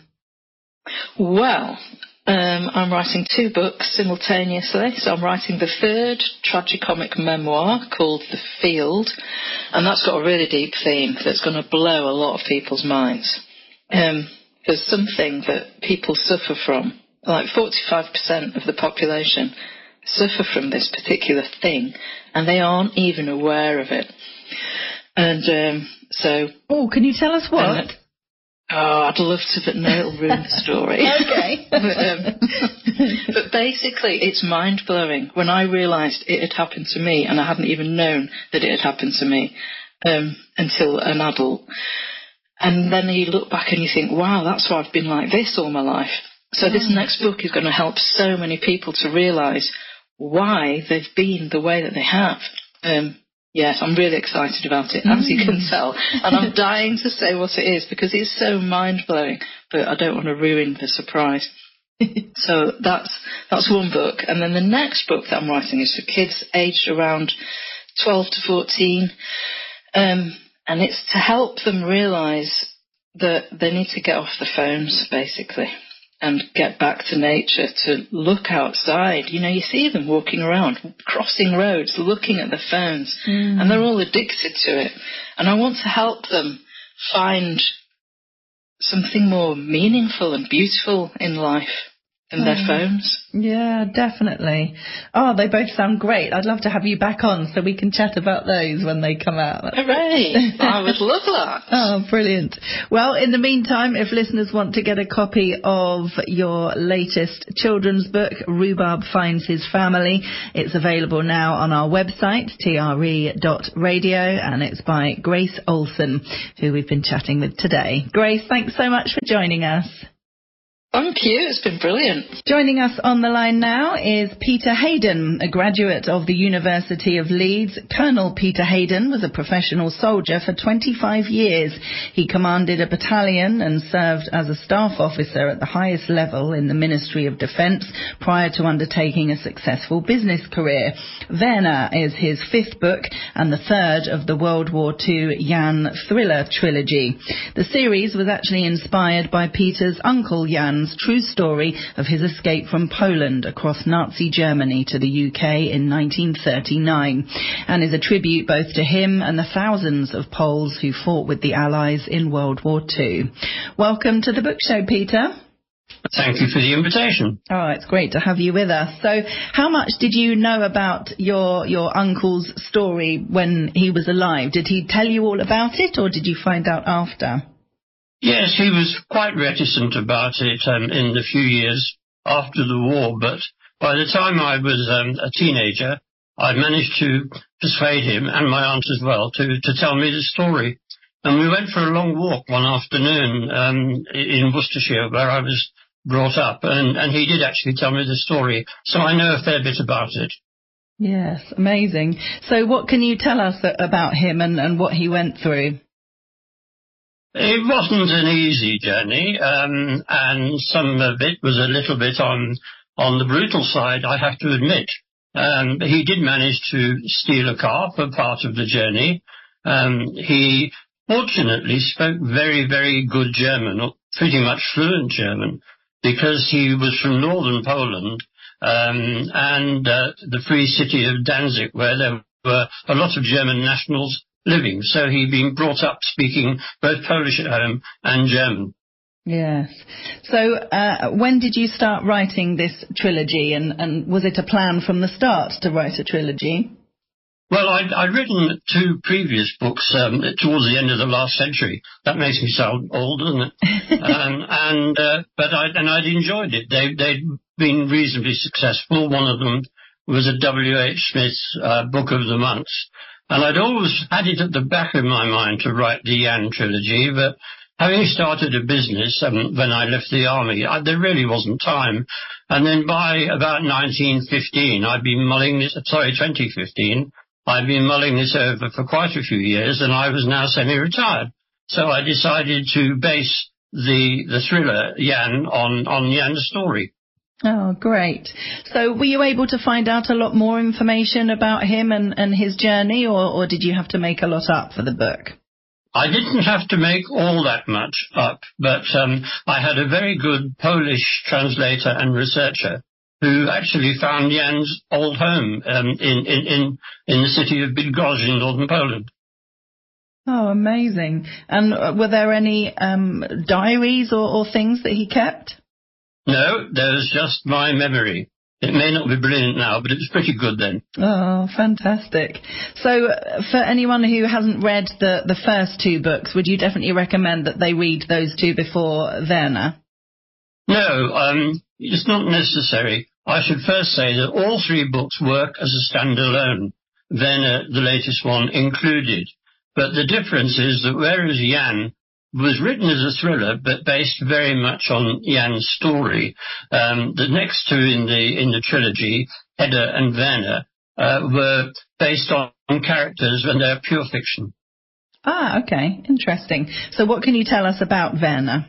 Well, I'm writing 2 books simultaneously. So I'm writing the 3rd tragicomic memoir called The Field, and that's got a really deep theme that's going to blow a lot of people's minds. There's something that people suffer from, like 45% of the population suffer from this particular thing, and they aren't even aware of it. And so... Oh, can you tell us what? Oh, I'd love to, but no, it'll ruin the story. Okay. But basically, it's mind-blowing. When I realised it had happened to me, and I hadn't even known that it had happened to me until an adult. And then you look back and you think, wow, that's why I've been like this all my life. So this next book is going to help so many people to realise why they've been the way that they have. Yes, I'm really excited about it, as you can tell. And I'm dying to say what it is because it's so mind-blowing, but I don't want to ruin the surprise. So that's one book. And then the next book that I'm writing is for kids aged around 12 to 14. And it's to help them realise that they need to get off the phones, basically, and get back to nature, to look outside. You know, you see them walking around, crossing roads, looking at the phones, and they're all addicted to it. And I want to help them find something more meaningful and beautiful in life than their phones. Yeah, definitely. Oh, they both sound great. I'd love to have you back on so we can chat about those when they come out. Hooray! I would love that. Oh, brilliant. Well, in the meantime, if listeners want to get a copy of your latest children's book, Rhubarb Finds His Family, it's available now on our website, tre.radio, and it's by Grace Olsen, who we've been chatting with today. Grace, thanks so much for joining us. Thank you, it's been brilliant. Joining us on the line now is Peter Hayden, a graduate of the University of Leeds. Colonel Peter Hayden was a professional soldier for 25 years. He commanded a battalion and served as a staff officer at the highest level in the Ministry of Defence prior to undertaking a successful business career. Werner is his fifth book and the third of the World War II Jan thriller trilogy. The series was actually inspired by Peter's uncle Jan true story of his escape from Poland across Nazi Germany to the UK in 1939, and is a tribute both to him and the thousands of Poles who fought with the Allies in World War II. Welcome to the book show, Peter. Thank you for the invitation. Oh, it's great to have you with us. So how much did you know about your uncle's story when he was alive? Did he tell you all about it, or did you find out after? Yes, he was quite reticent about it in the few years after the war, but by the time I was a teenager, I managed to persuade him, and my aunt as well, to tell me the story. And we went for a long walk one afternoon in Worcestershire, where I was brought up, and he did actually tell me the story, so I know a fair bit about it. Yes, amazing. So what can you tell us about him and what he went through? It wasn't an easy journey, and some of it was a little bit on the brutal side, I have to admit. He did manage to steal a car for part of the journey. He fortunately spoke very, very good German, pretty much fluent German, because he was from northern Poland, and the free city of Danzig, where there were a lot of German nationals living, so he'd been brought up speaking both Polish at home and German. Yes. So when did you start writing this trilogy, and was it a plan from the start to write a trilogy? Well, I'd written two previous books towards the end of the last century. That makes me sound old, doesn't it? But I'd enjoyed it. They'd been reasonably successful. One of them was a W.H. Smith's Book of the Months. And I'd always had it at the back of my mind to write the Jan trilogy, but having started a business when I left the army, there really wasn't time. And then by about 2015, I'd been mulling this over for quite a few years, and I was now semi-retired. So I decided to base the thriller Jan on Jan's story. Oh, great. So were you able to find out a lot more information about him and his journey, or did you have to make a lot up for the book? I didn't have to make all that much up, but I had a very good Polish translator and researcher who actually found Jan's old home in the city of Bydgoszcz in northern Poland. Oh, amazing. And were there any diaries or things that he kept? No, there's just my memory. It may not be brilliant now, but it was pretty good then. Oh, fantastic. So for anyone who hasn't read the first two books, would you definitely recommend that they read those two before Werner? No, it's not necessary. I should first say that all three books work as a standalone, Werner, the latest one, included. But the difference is that whereas Jan was written as a thriller, but based very much on Jan's story, the next two in the trilogy, Hedda and Werner, were based on characters, and they're pure fiction. Ah, okay. Interesting. So what can you tell us about Werner?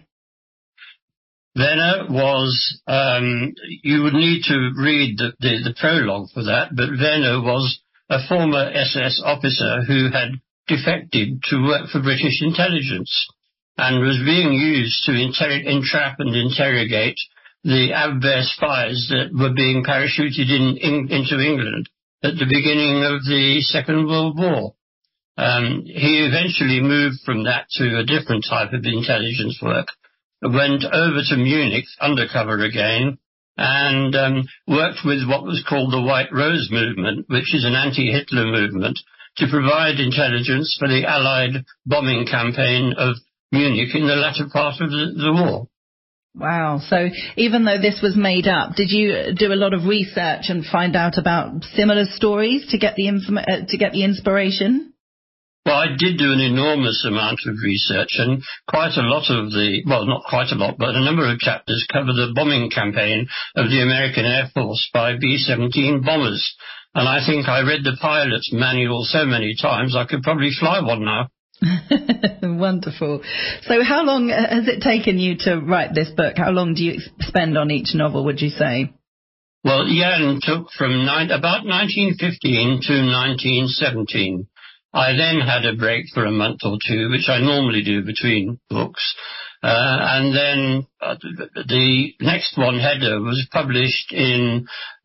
Werner was, you would need to read the prologue for that, but Werner was a former SS officer who had defected to work for British intelligence and was being used to entrap and interrogate the Abwehr spies that were being parachuted into England at the beginning of the Second World War. He eventually moved from that to a different type of intelligence work, went over to Munich, undercover again, and worked with what was called the White Rose movement, which is an anti-Hitler movement, to provide intelligence for the Allied bombing campaign of Munich in the latter part of the war. Wow. So even though this was made up, did you do a lot of research and find out about similar stories to get the inspiration? Well, I did do an enormous amount of research, and quite a lot of not quite a lot, but a number of chapters cover the bombing campaign of the American Air Force by B-17 bombers. And I think I read the pilot's manual so many times I could probably fly one now. Wonderful. So how long has it taken you to write this book? How long do you spend on each novel, would you say? Well, Jan took from about 1915 to 1917. I then had a break for a month or two, which I normally do between books. And then the next one, Hedda, was published in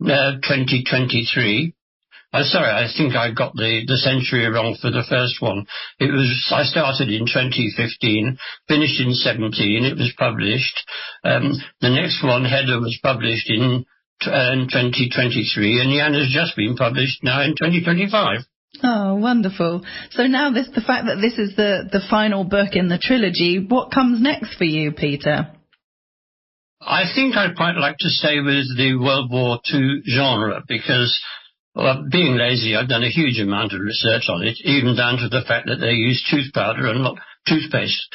2023. Sorry, I think I got the century wrong for the first one. I started in 2015, finished in 17, it was published. The next one, Hedda, was published in 2023, and Jan has just been published now in 2025. Oh, wonderful. So now the fact that this is the final book in the trilogy, what comes next for you, Peter? I think I'd quite like to stay with the World War II genre because, well, being lazy, I've done a huge amount of research on it, even down to the fact that they use tooth powder and not toothpaste.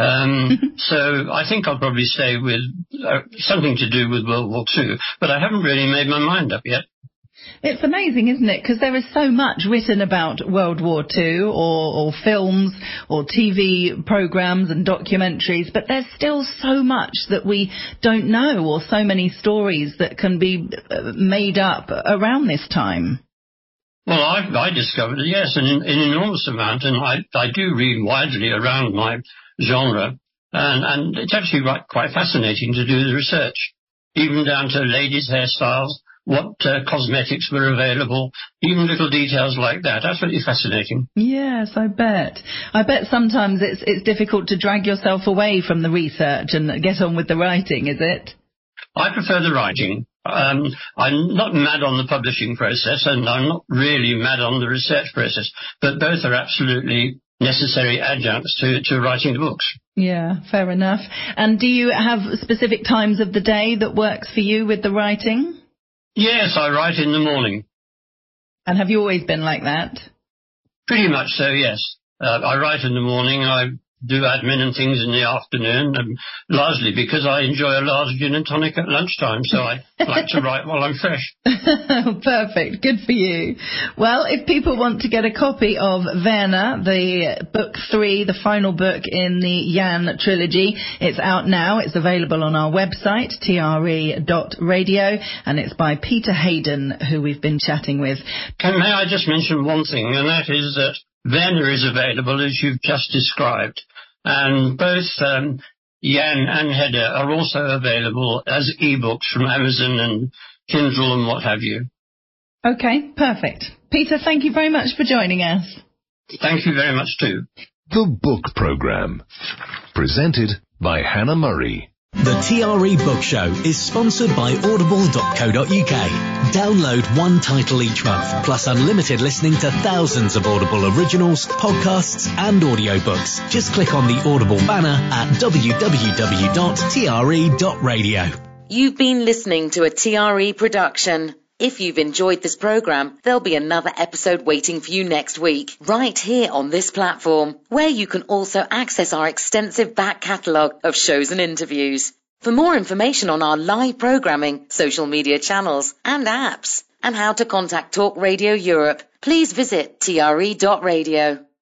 So I think I'll probably stay with something to do with World War II, but I haven't really made my mind up yet. It's amazing, isn't it? Because there is so much written about World War II or films or TV programs and documentaries, but there's still so much that we don't know or so many stories that can be made up around this time. Well, I discovered, yes, an enormous amount, and I do read widely around my genre, and it's actually quite fascinating to do the research, even down to ladies' hairstyles, what cosmetics were available, even little details like that. Absolutely fascinating. Yes, I bet. I bet sometimes it's difficult to drag yourself away from the research and get on with the writing, is it? I prefer the writing. I'm not mad on the publishing process, and I'm not really mad on the research process, but both are absolutely necessary adjuncts to writing the books. Yeah, fair enough. And do you have specific times of the day that works for you with the writing? Yes, I write in the morning. And have you always been like that? Pretty much so, yes. I write in the morning. I do admin and things in the afternoon, largely because I enjoy a large gin and tonic at lunchtime, so I like to write while I'm fresh. Perfect. Good for you. Well, if people want to get a copy of Werner, the book 3, the final book in the Jan trilogy, it's out now. It's available on our website, tre.radio, and it's by Peter Hayden, who we've been chatting with. May I just mention one thing, and that is that Werner is available as you've just described, and both Jan and Hedda are also available as e-books from Amazon and Kindle and what have you. Okay, perfect. Peter, thank you very much for joining us. Thank you very much too. The Book Programme, presented by Hannah Murray. The TRE Book Show is sponsored by Audible.co.uk. Download one title each month, plus unlimited listening to thousands of Audible originals, podcasts and audiobooks. Just click on the Audible banner at www.tre.radio. You've been listening to a TRE production. If you've enjoyed this programme, there'll be another episode waiting for you next week, right here on this platform, where you can also access our extensive back catalogue of shows and interviews. For more information on our live programming, social media channels and apps, and how to contact Talk Radio Europe, please visit tre.radio.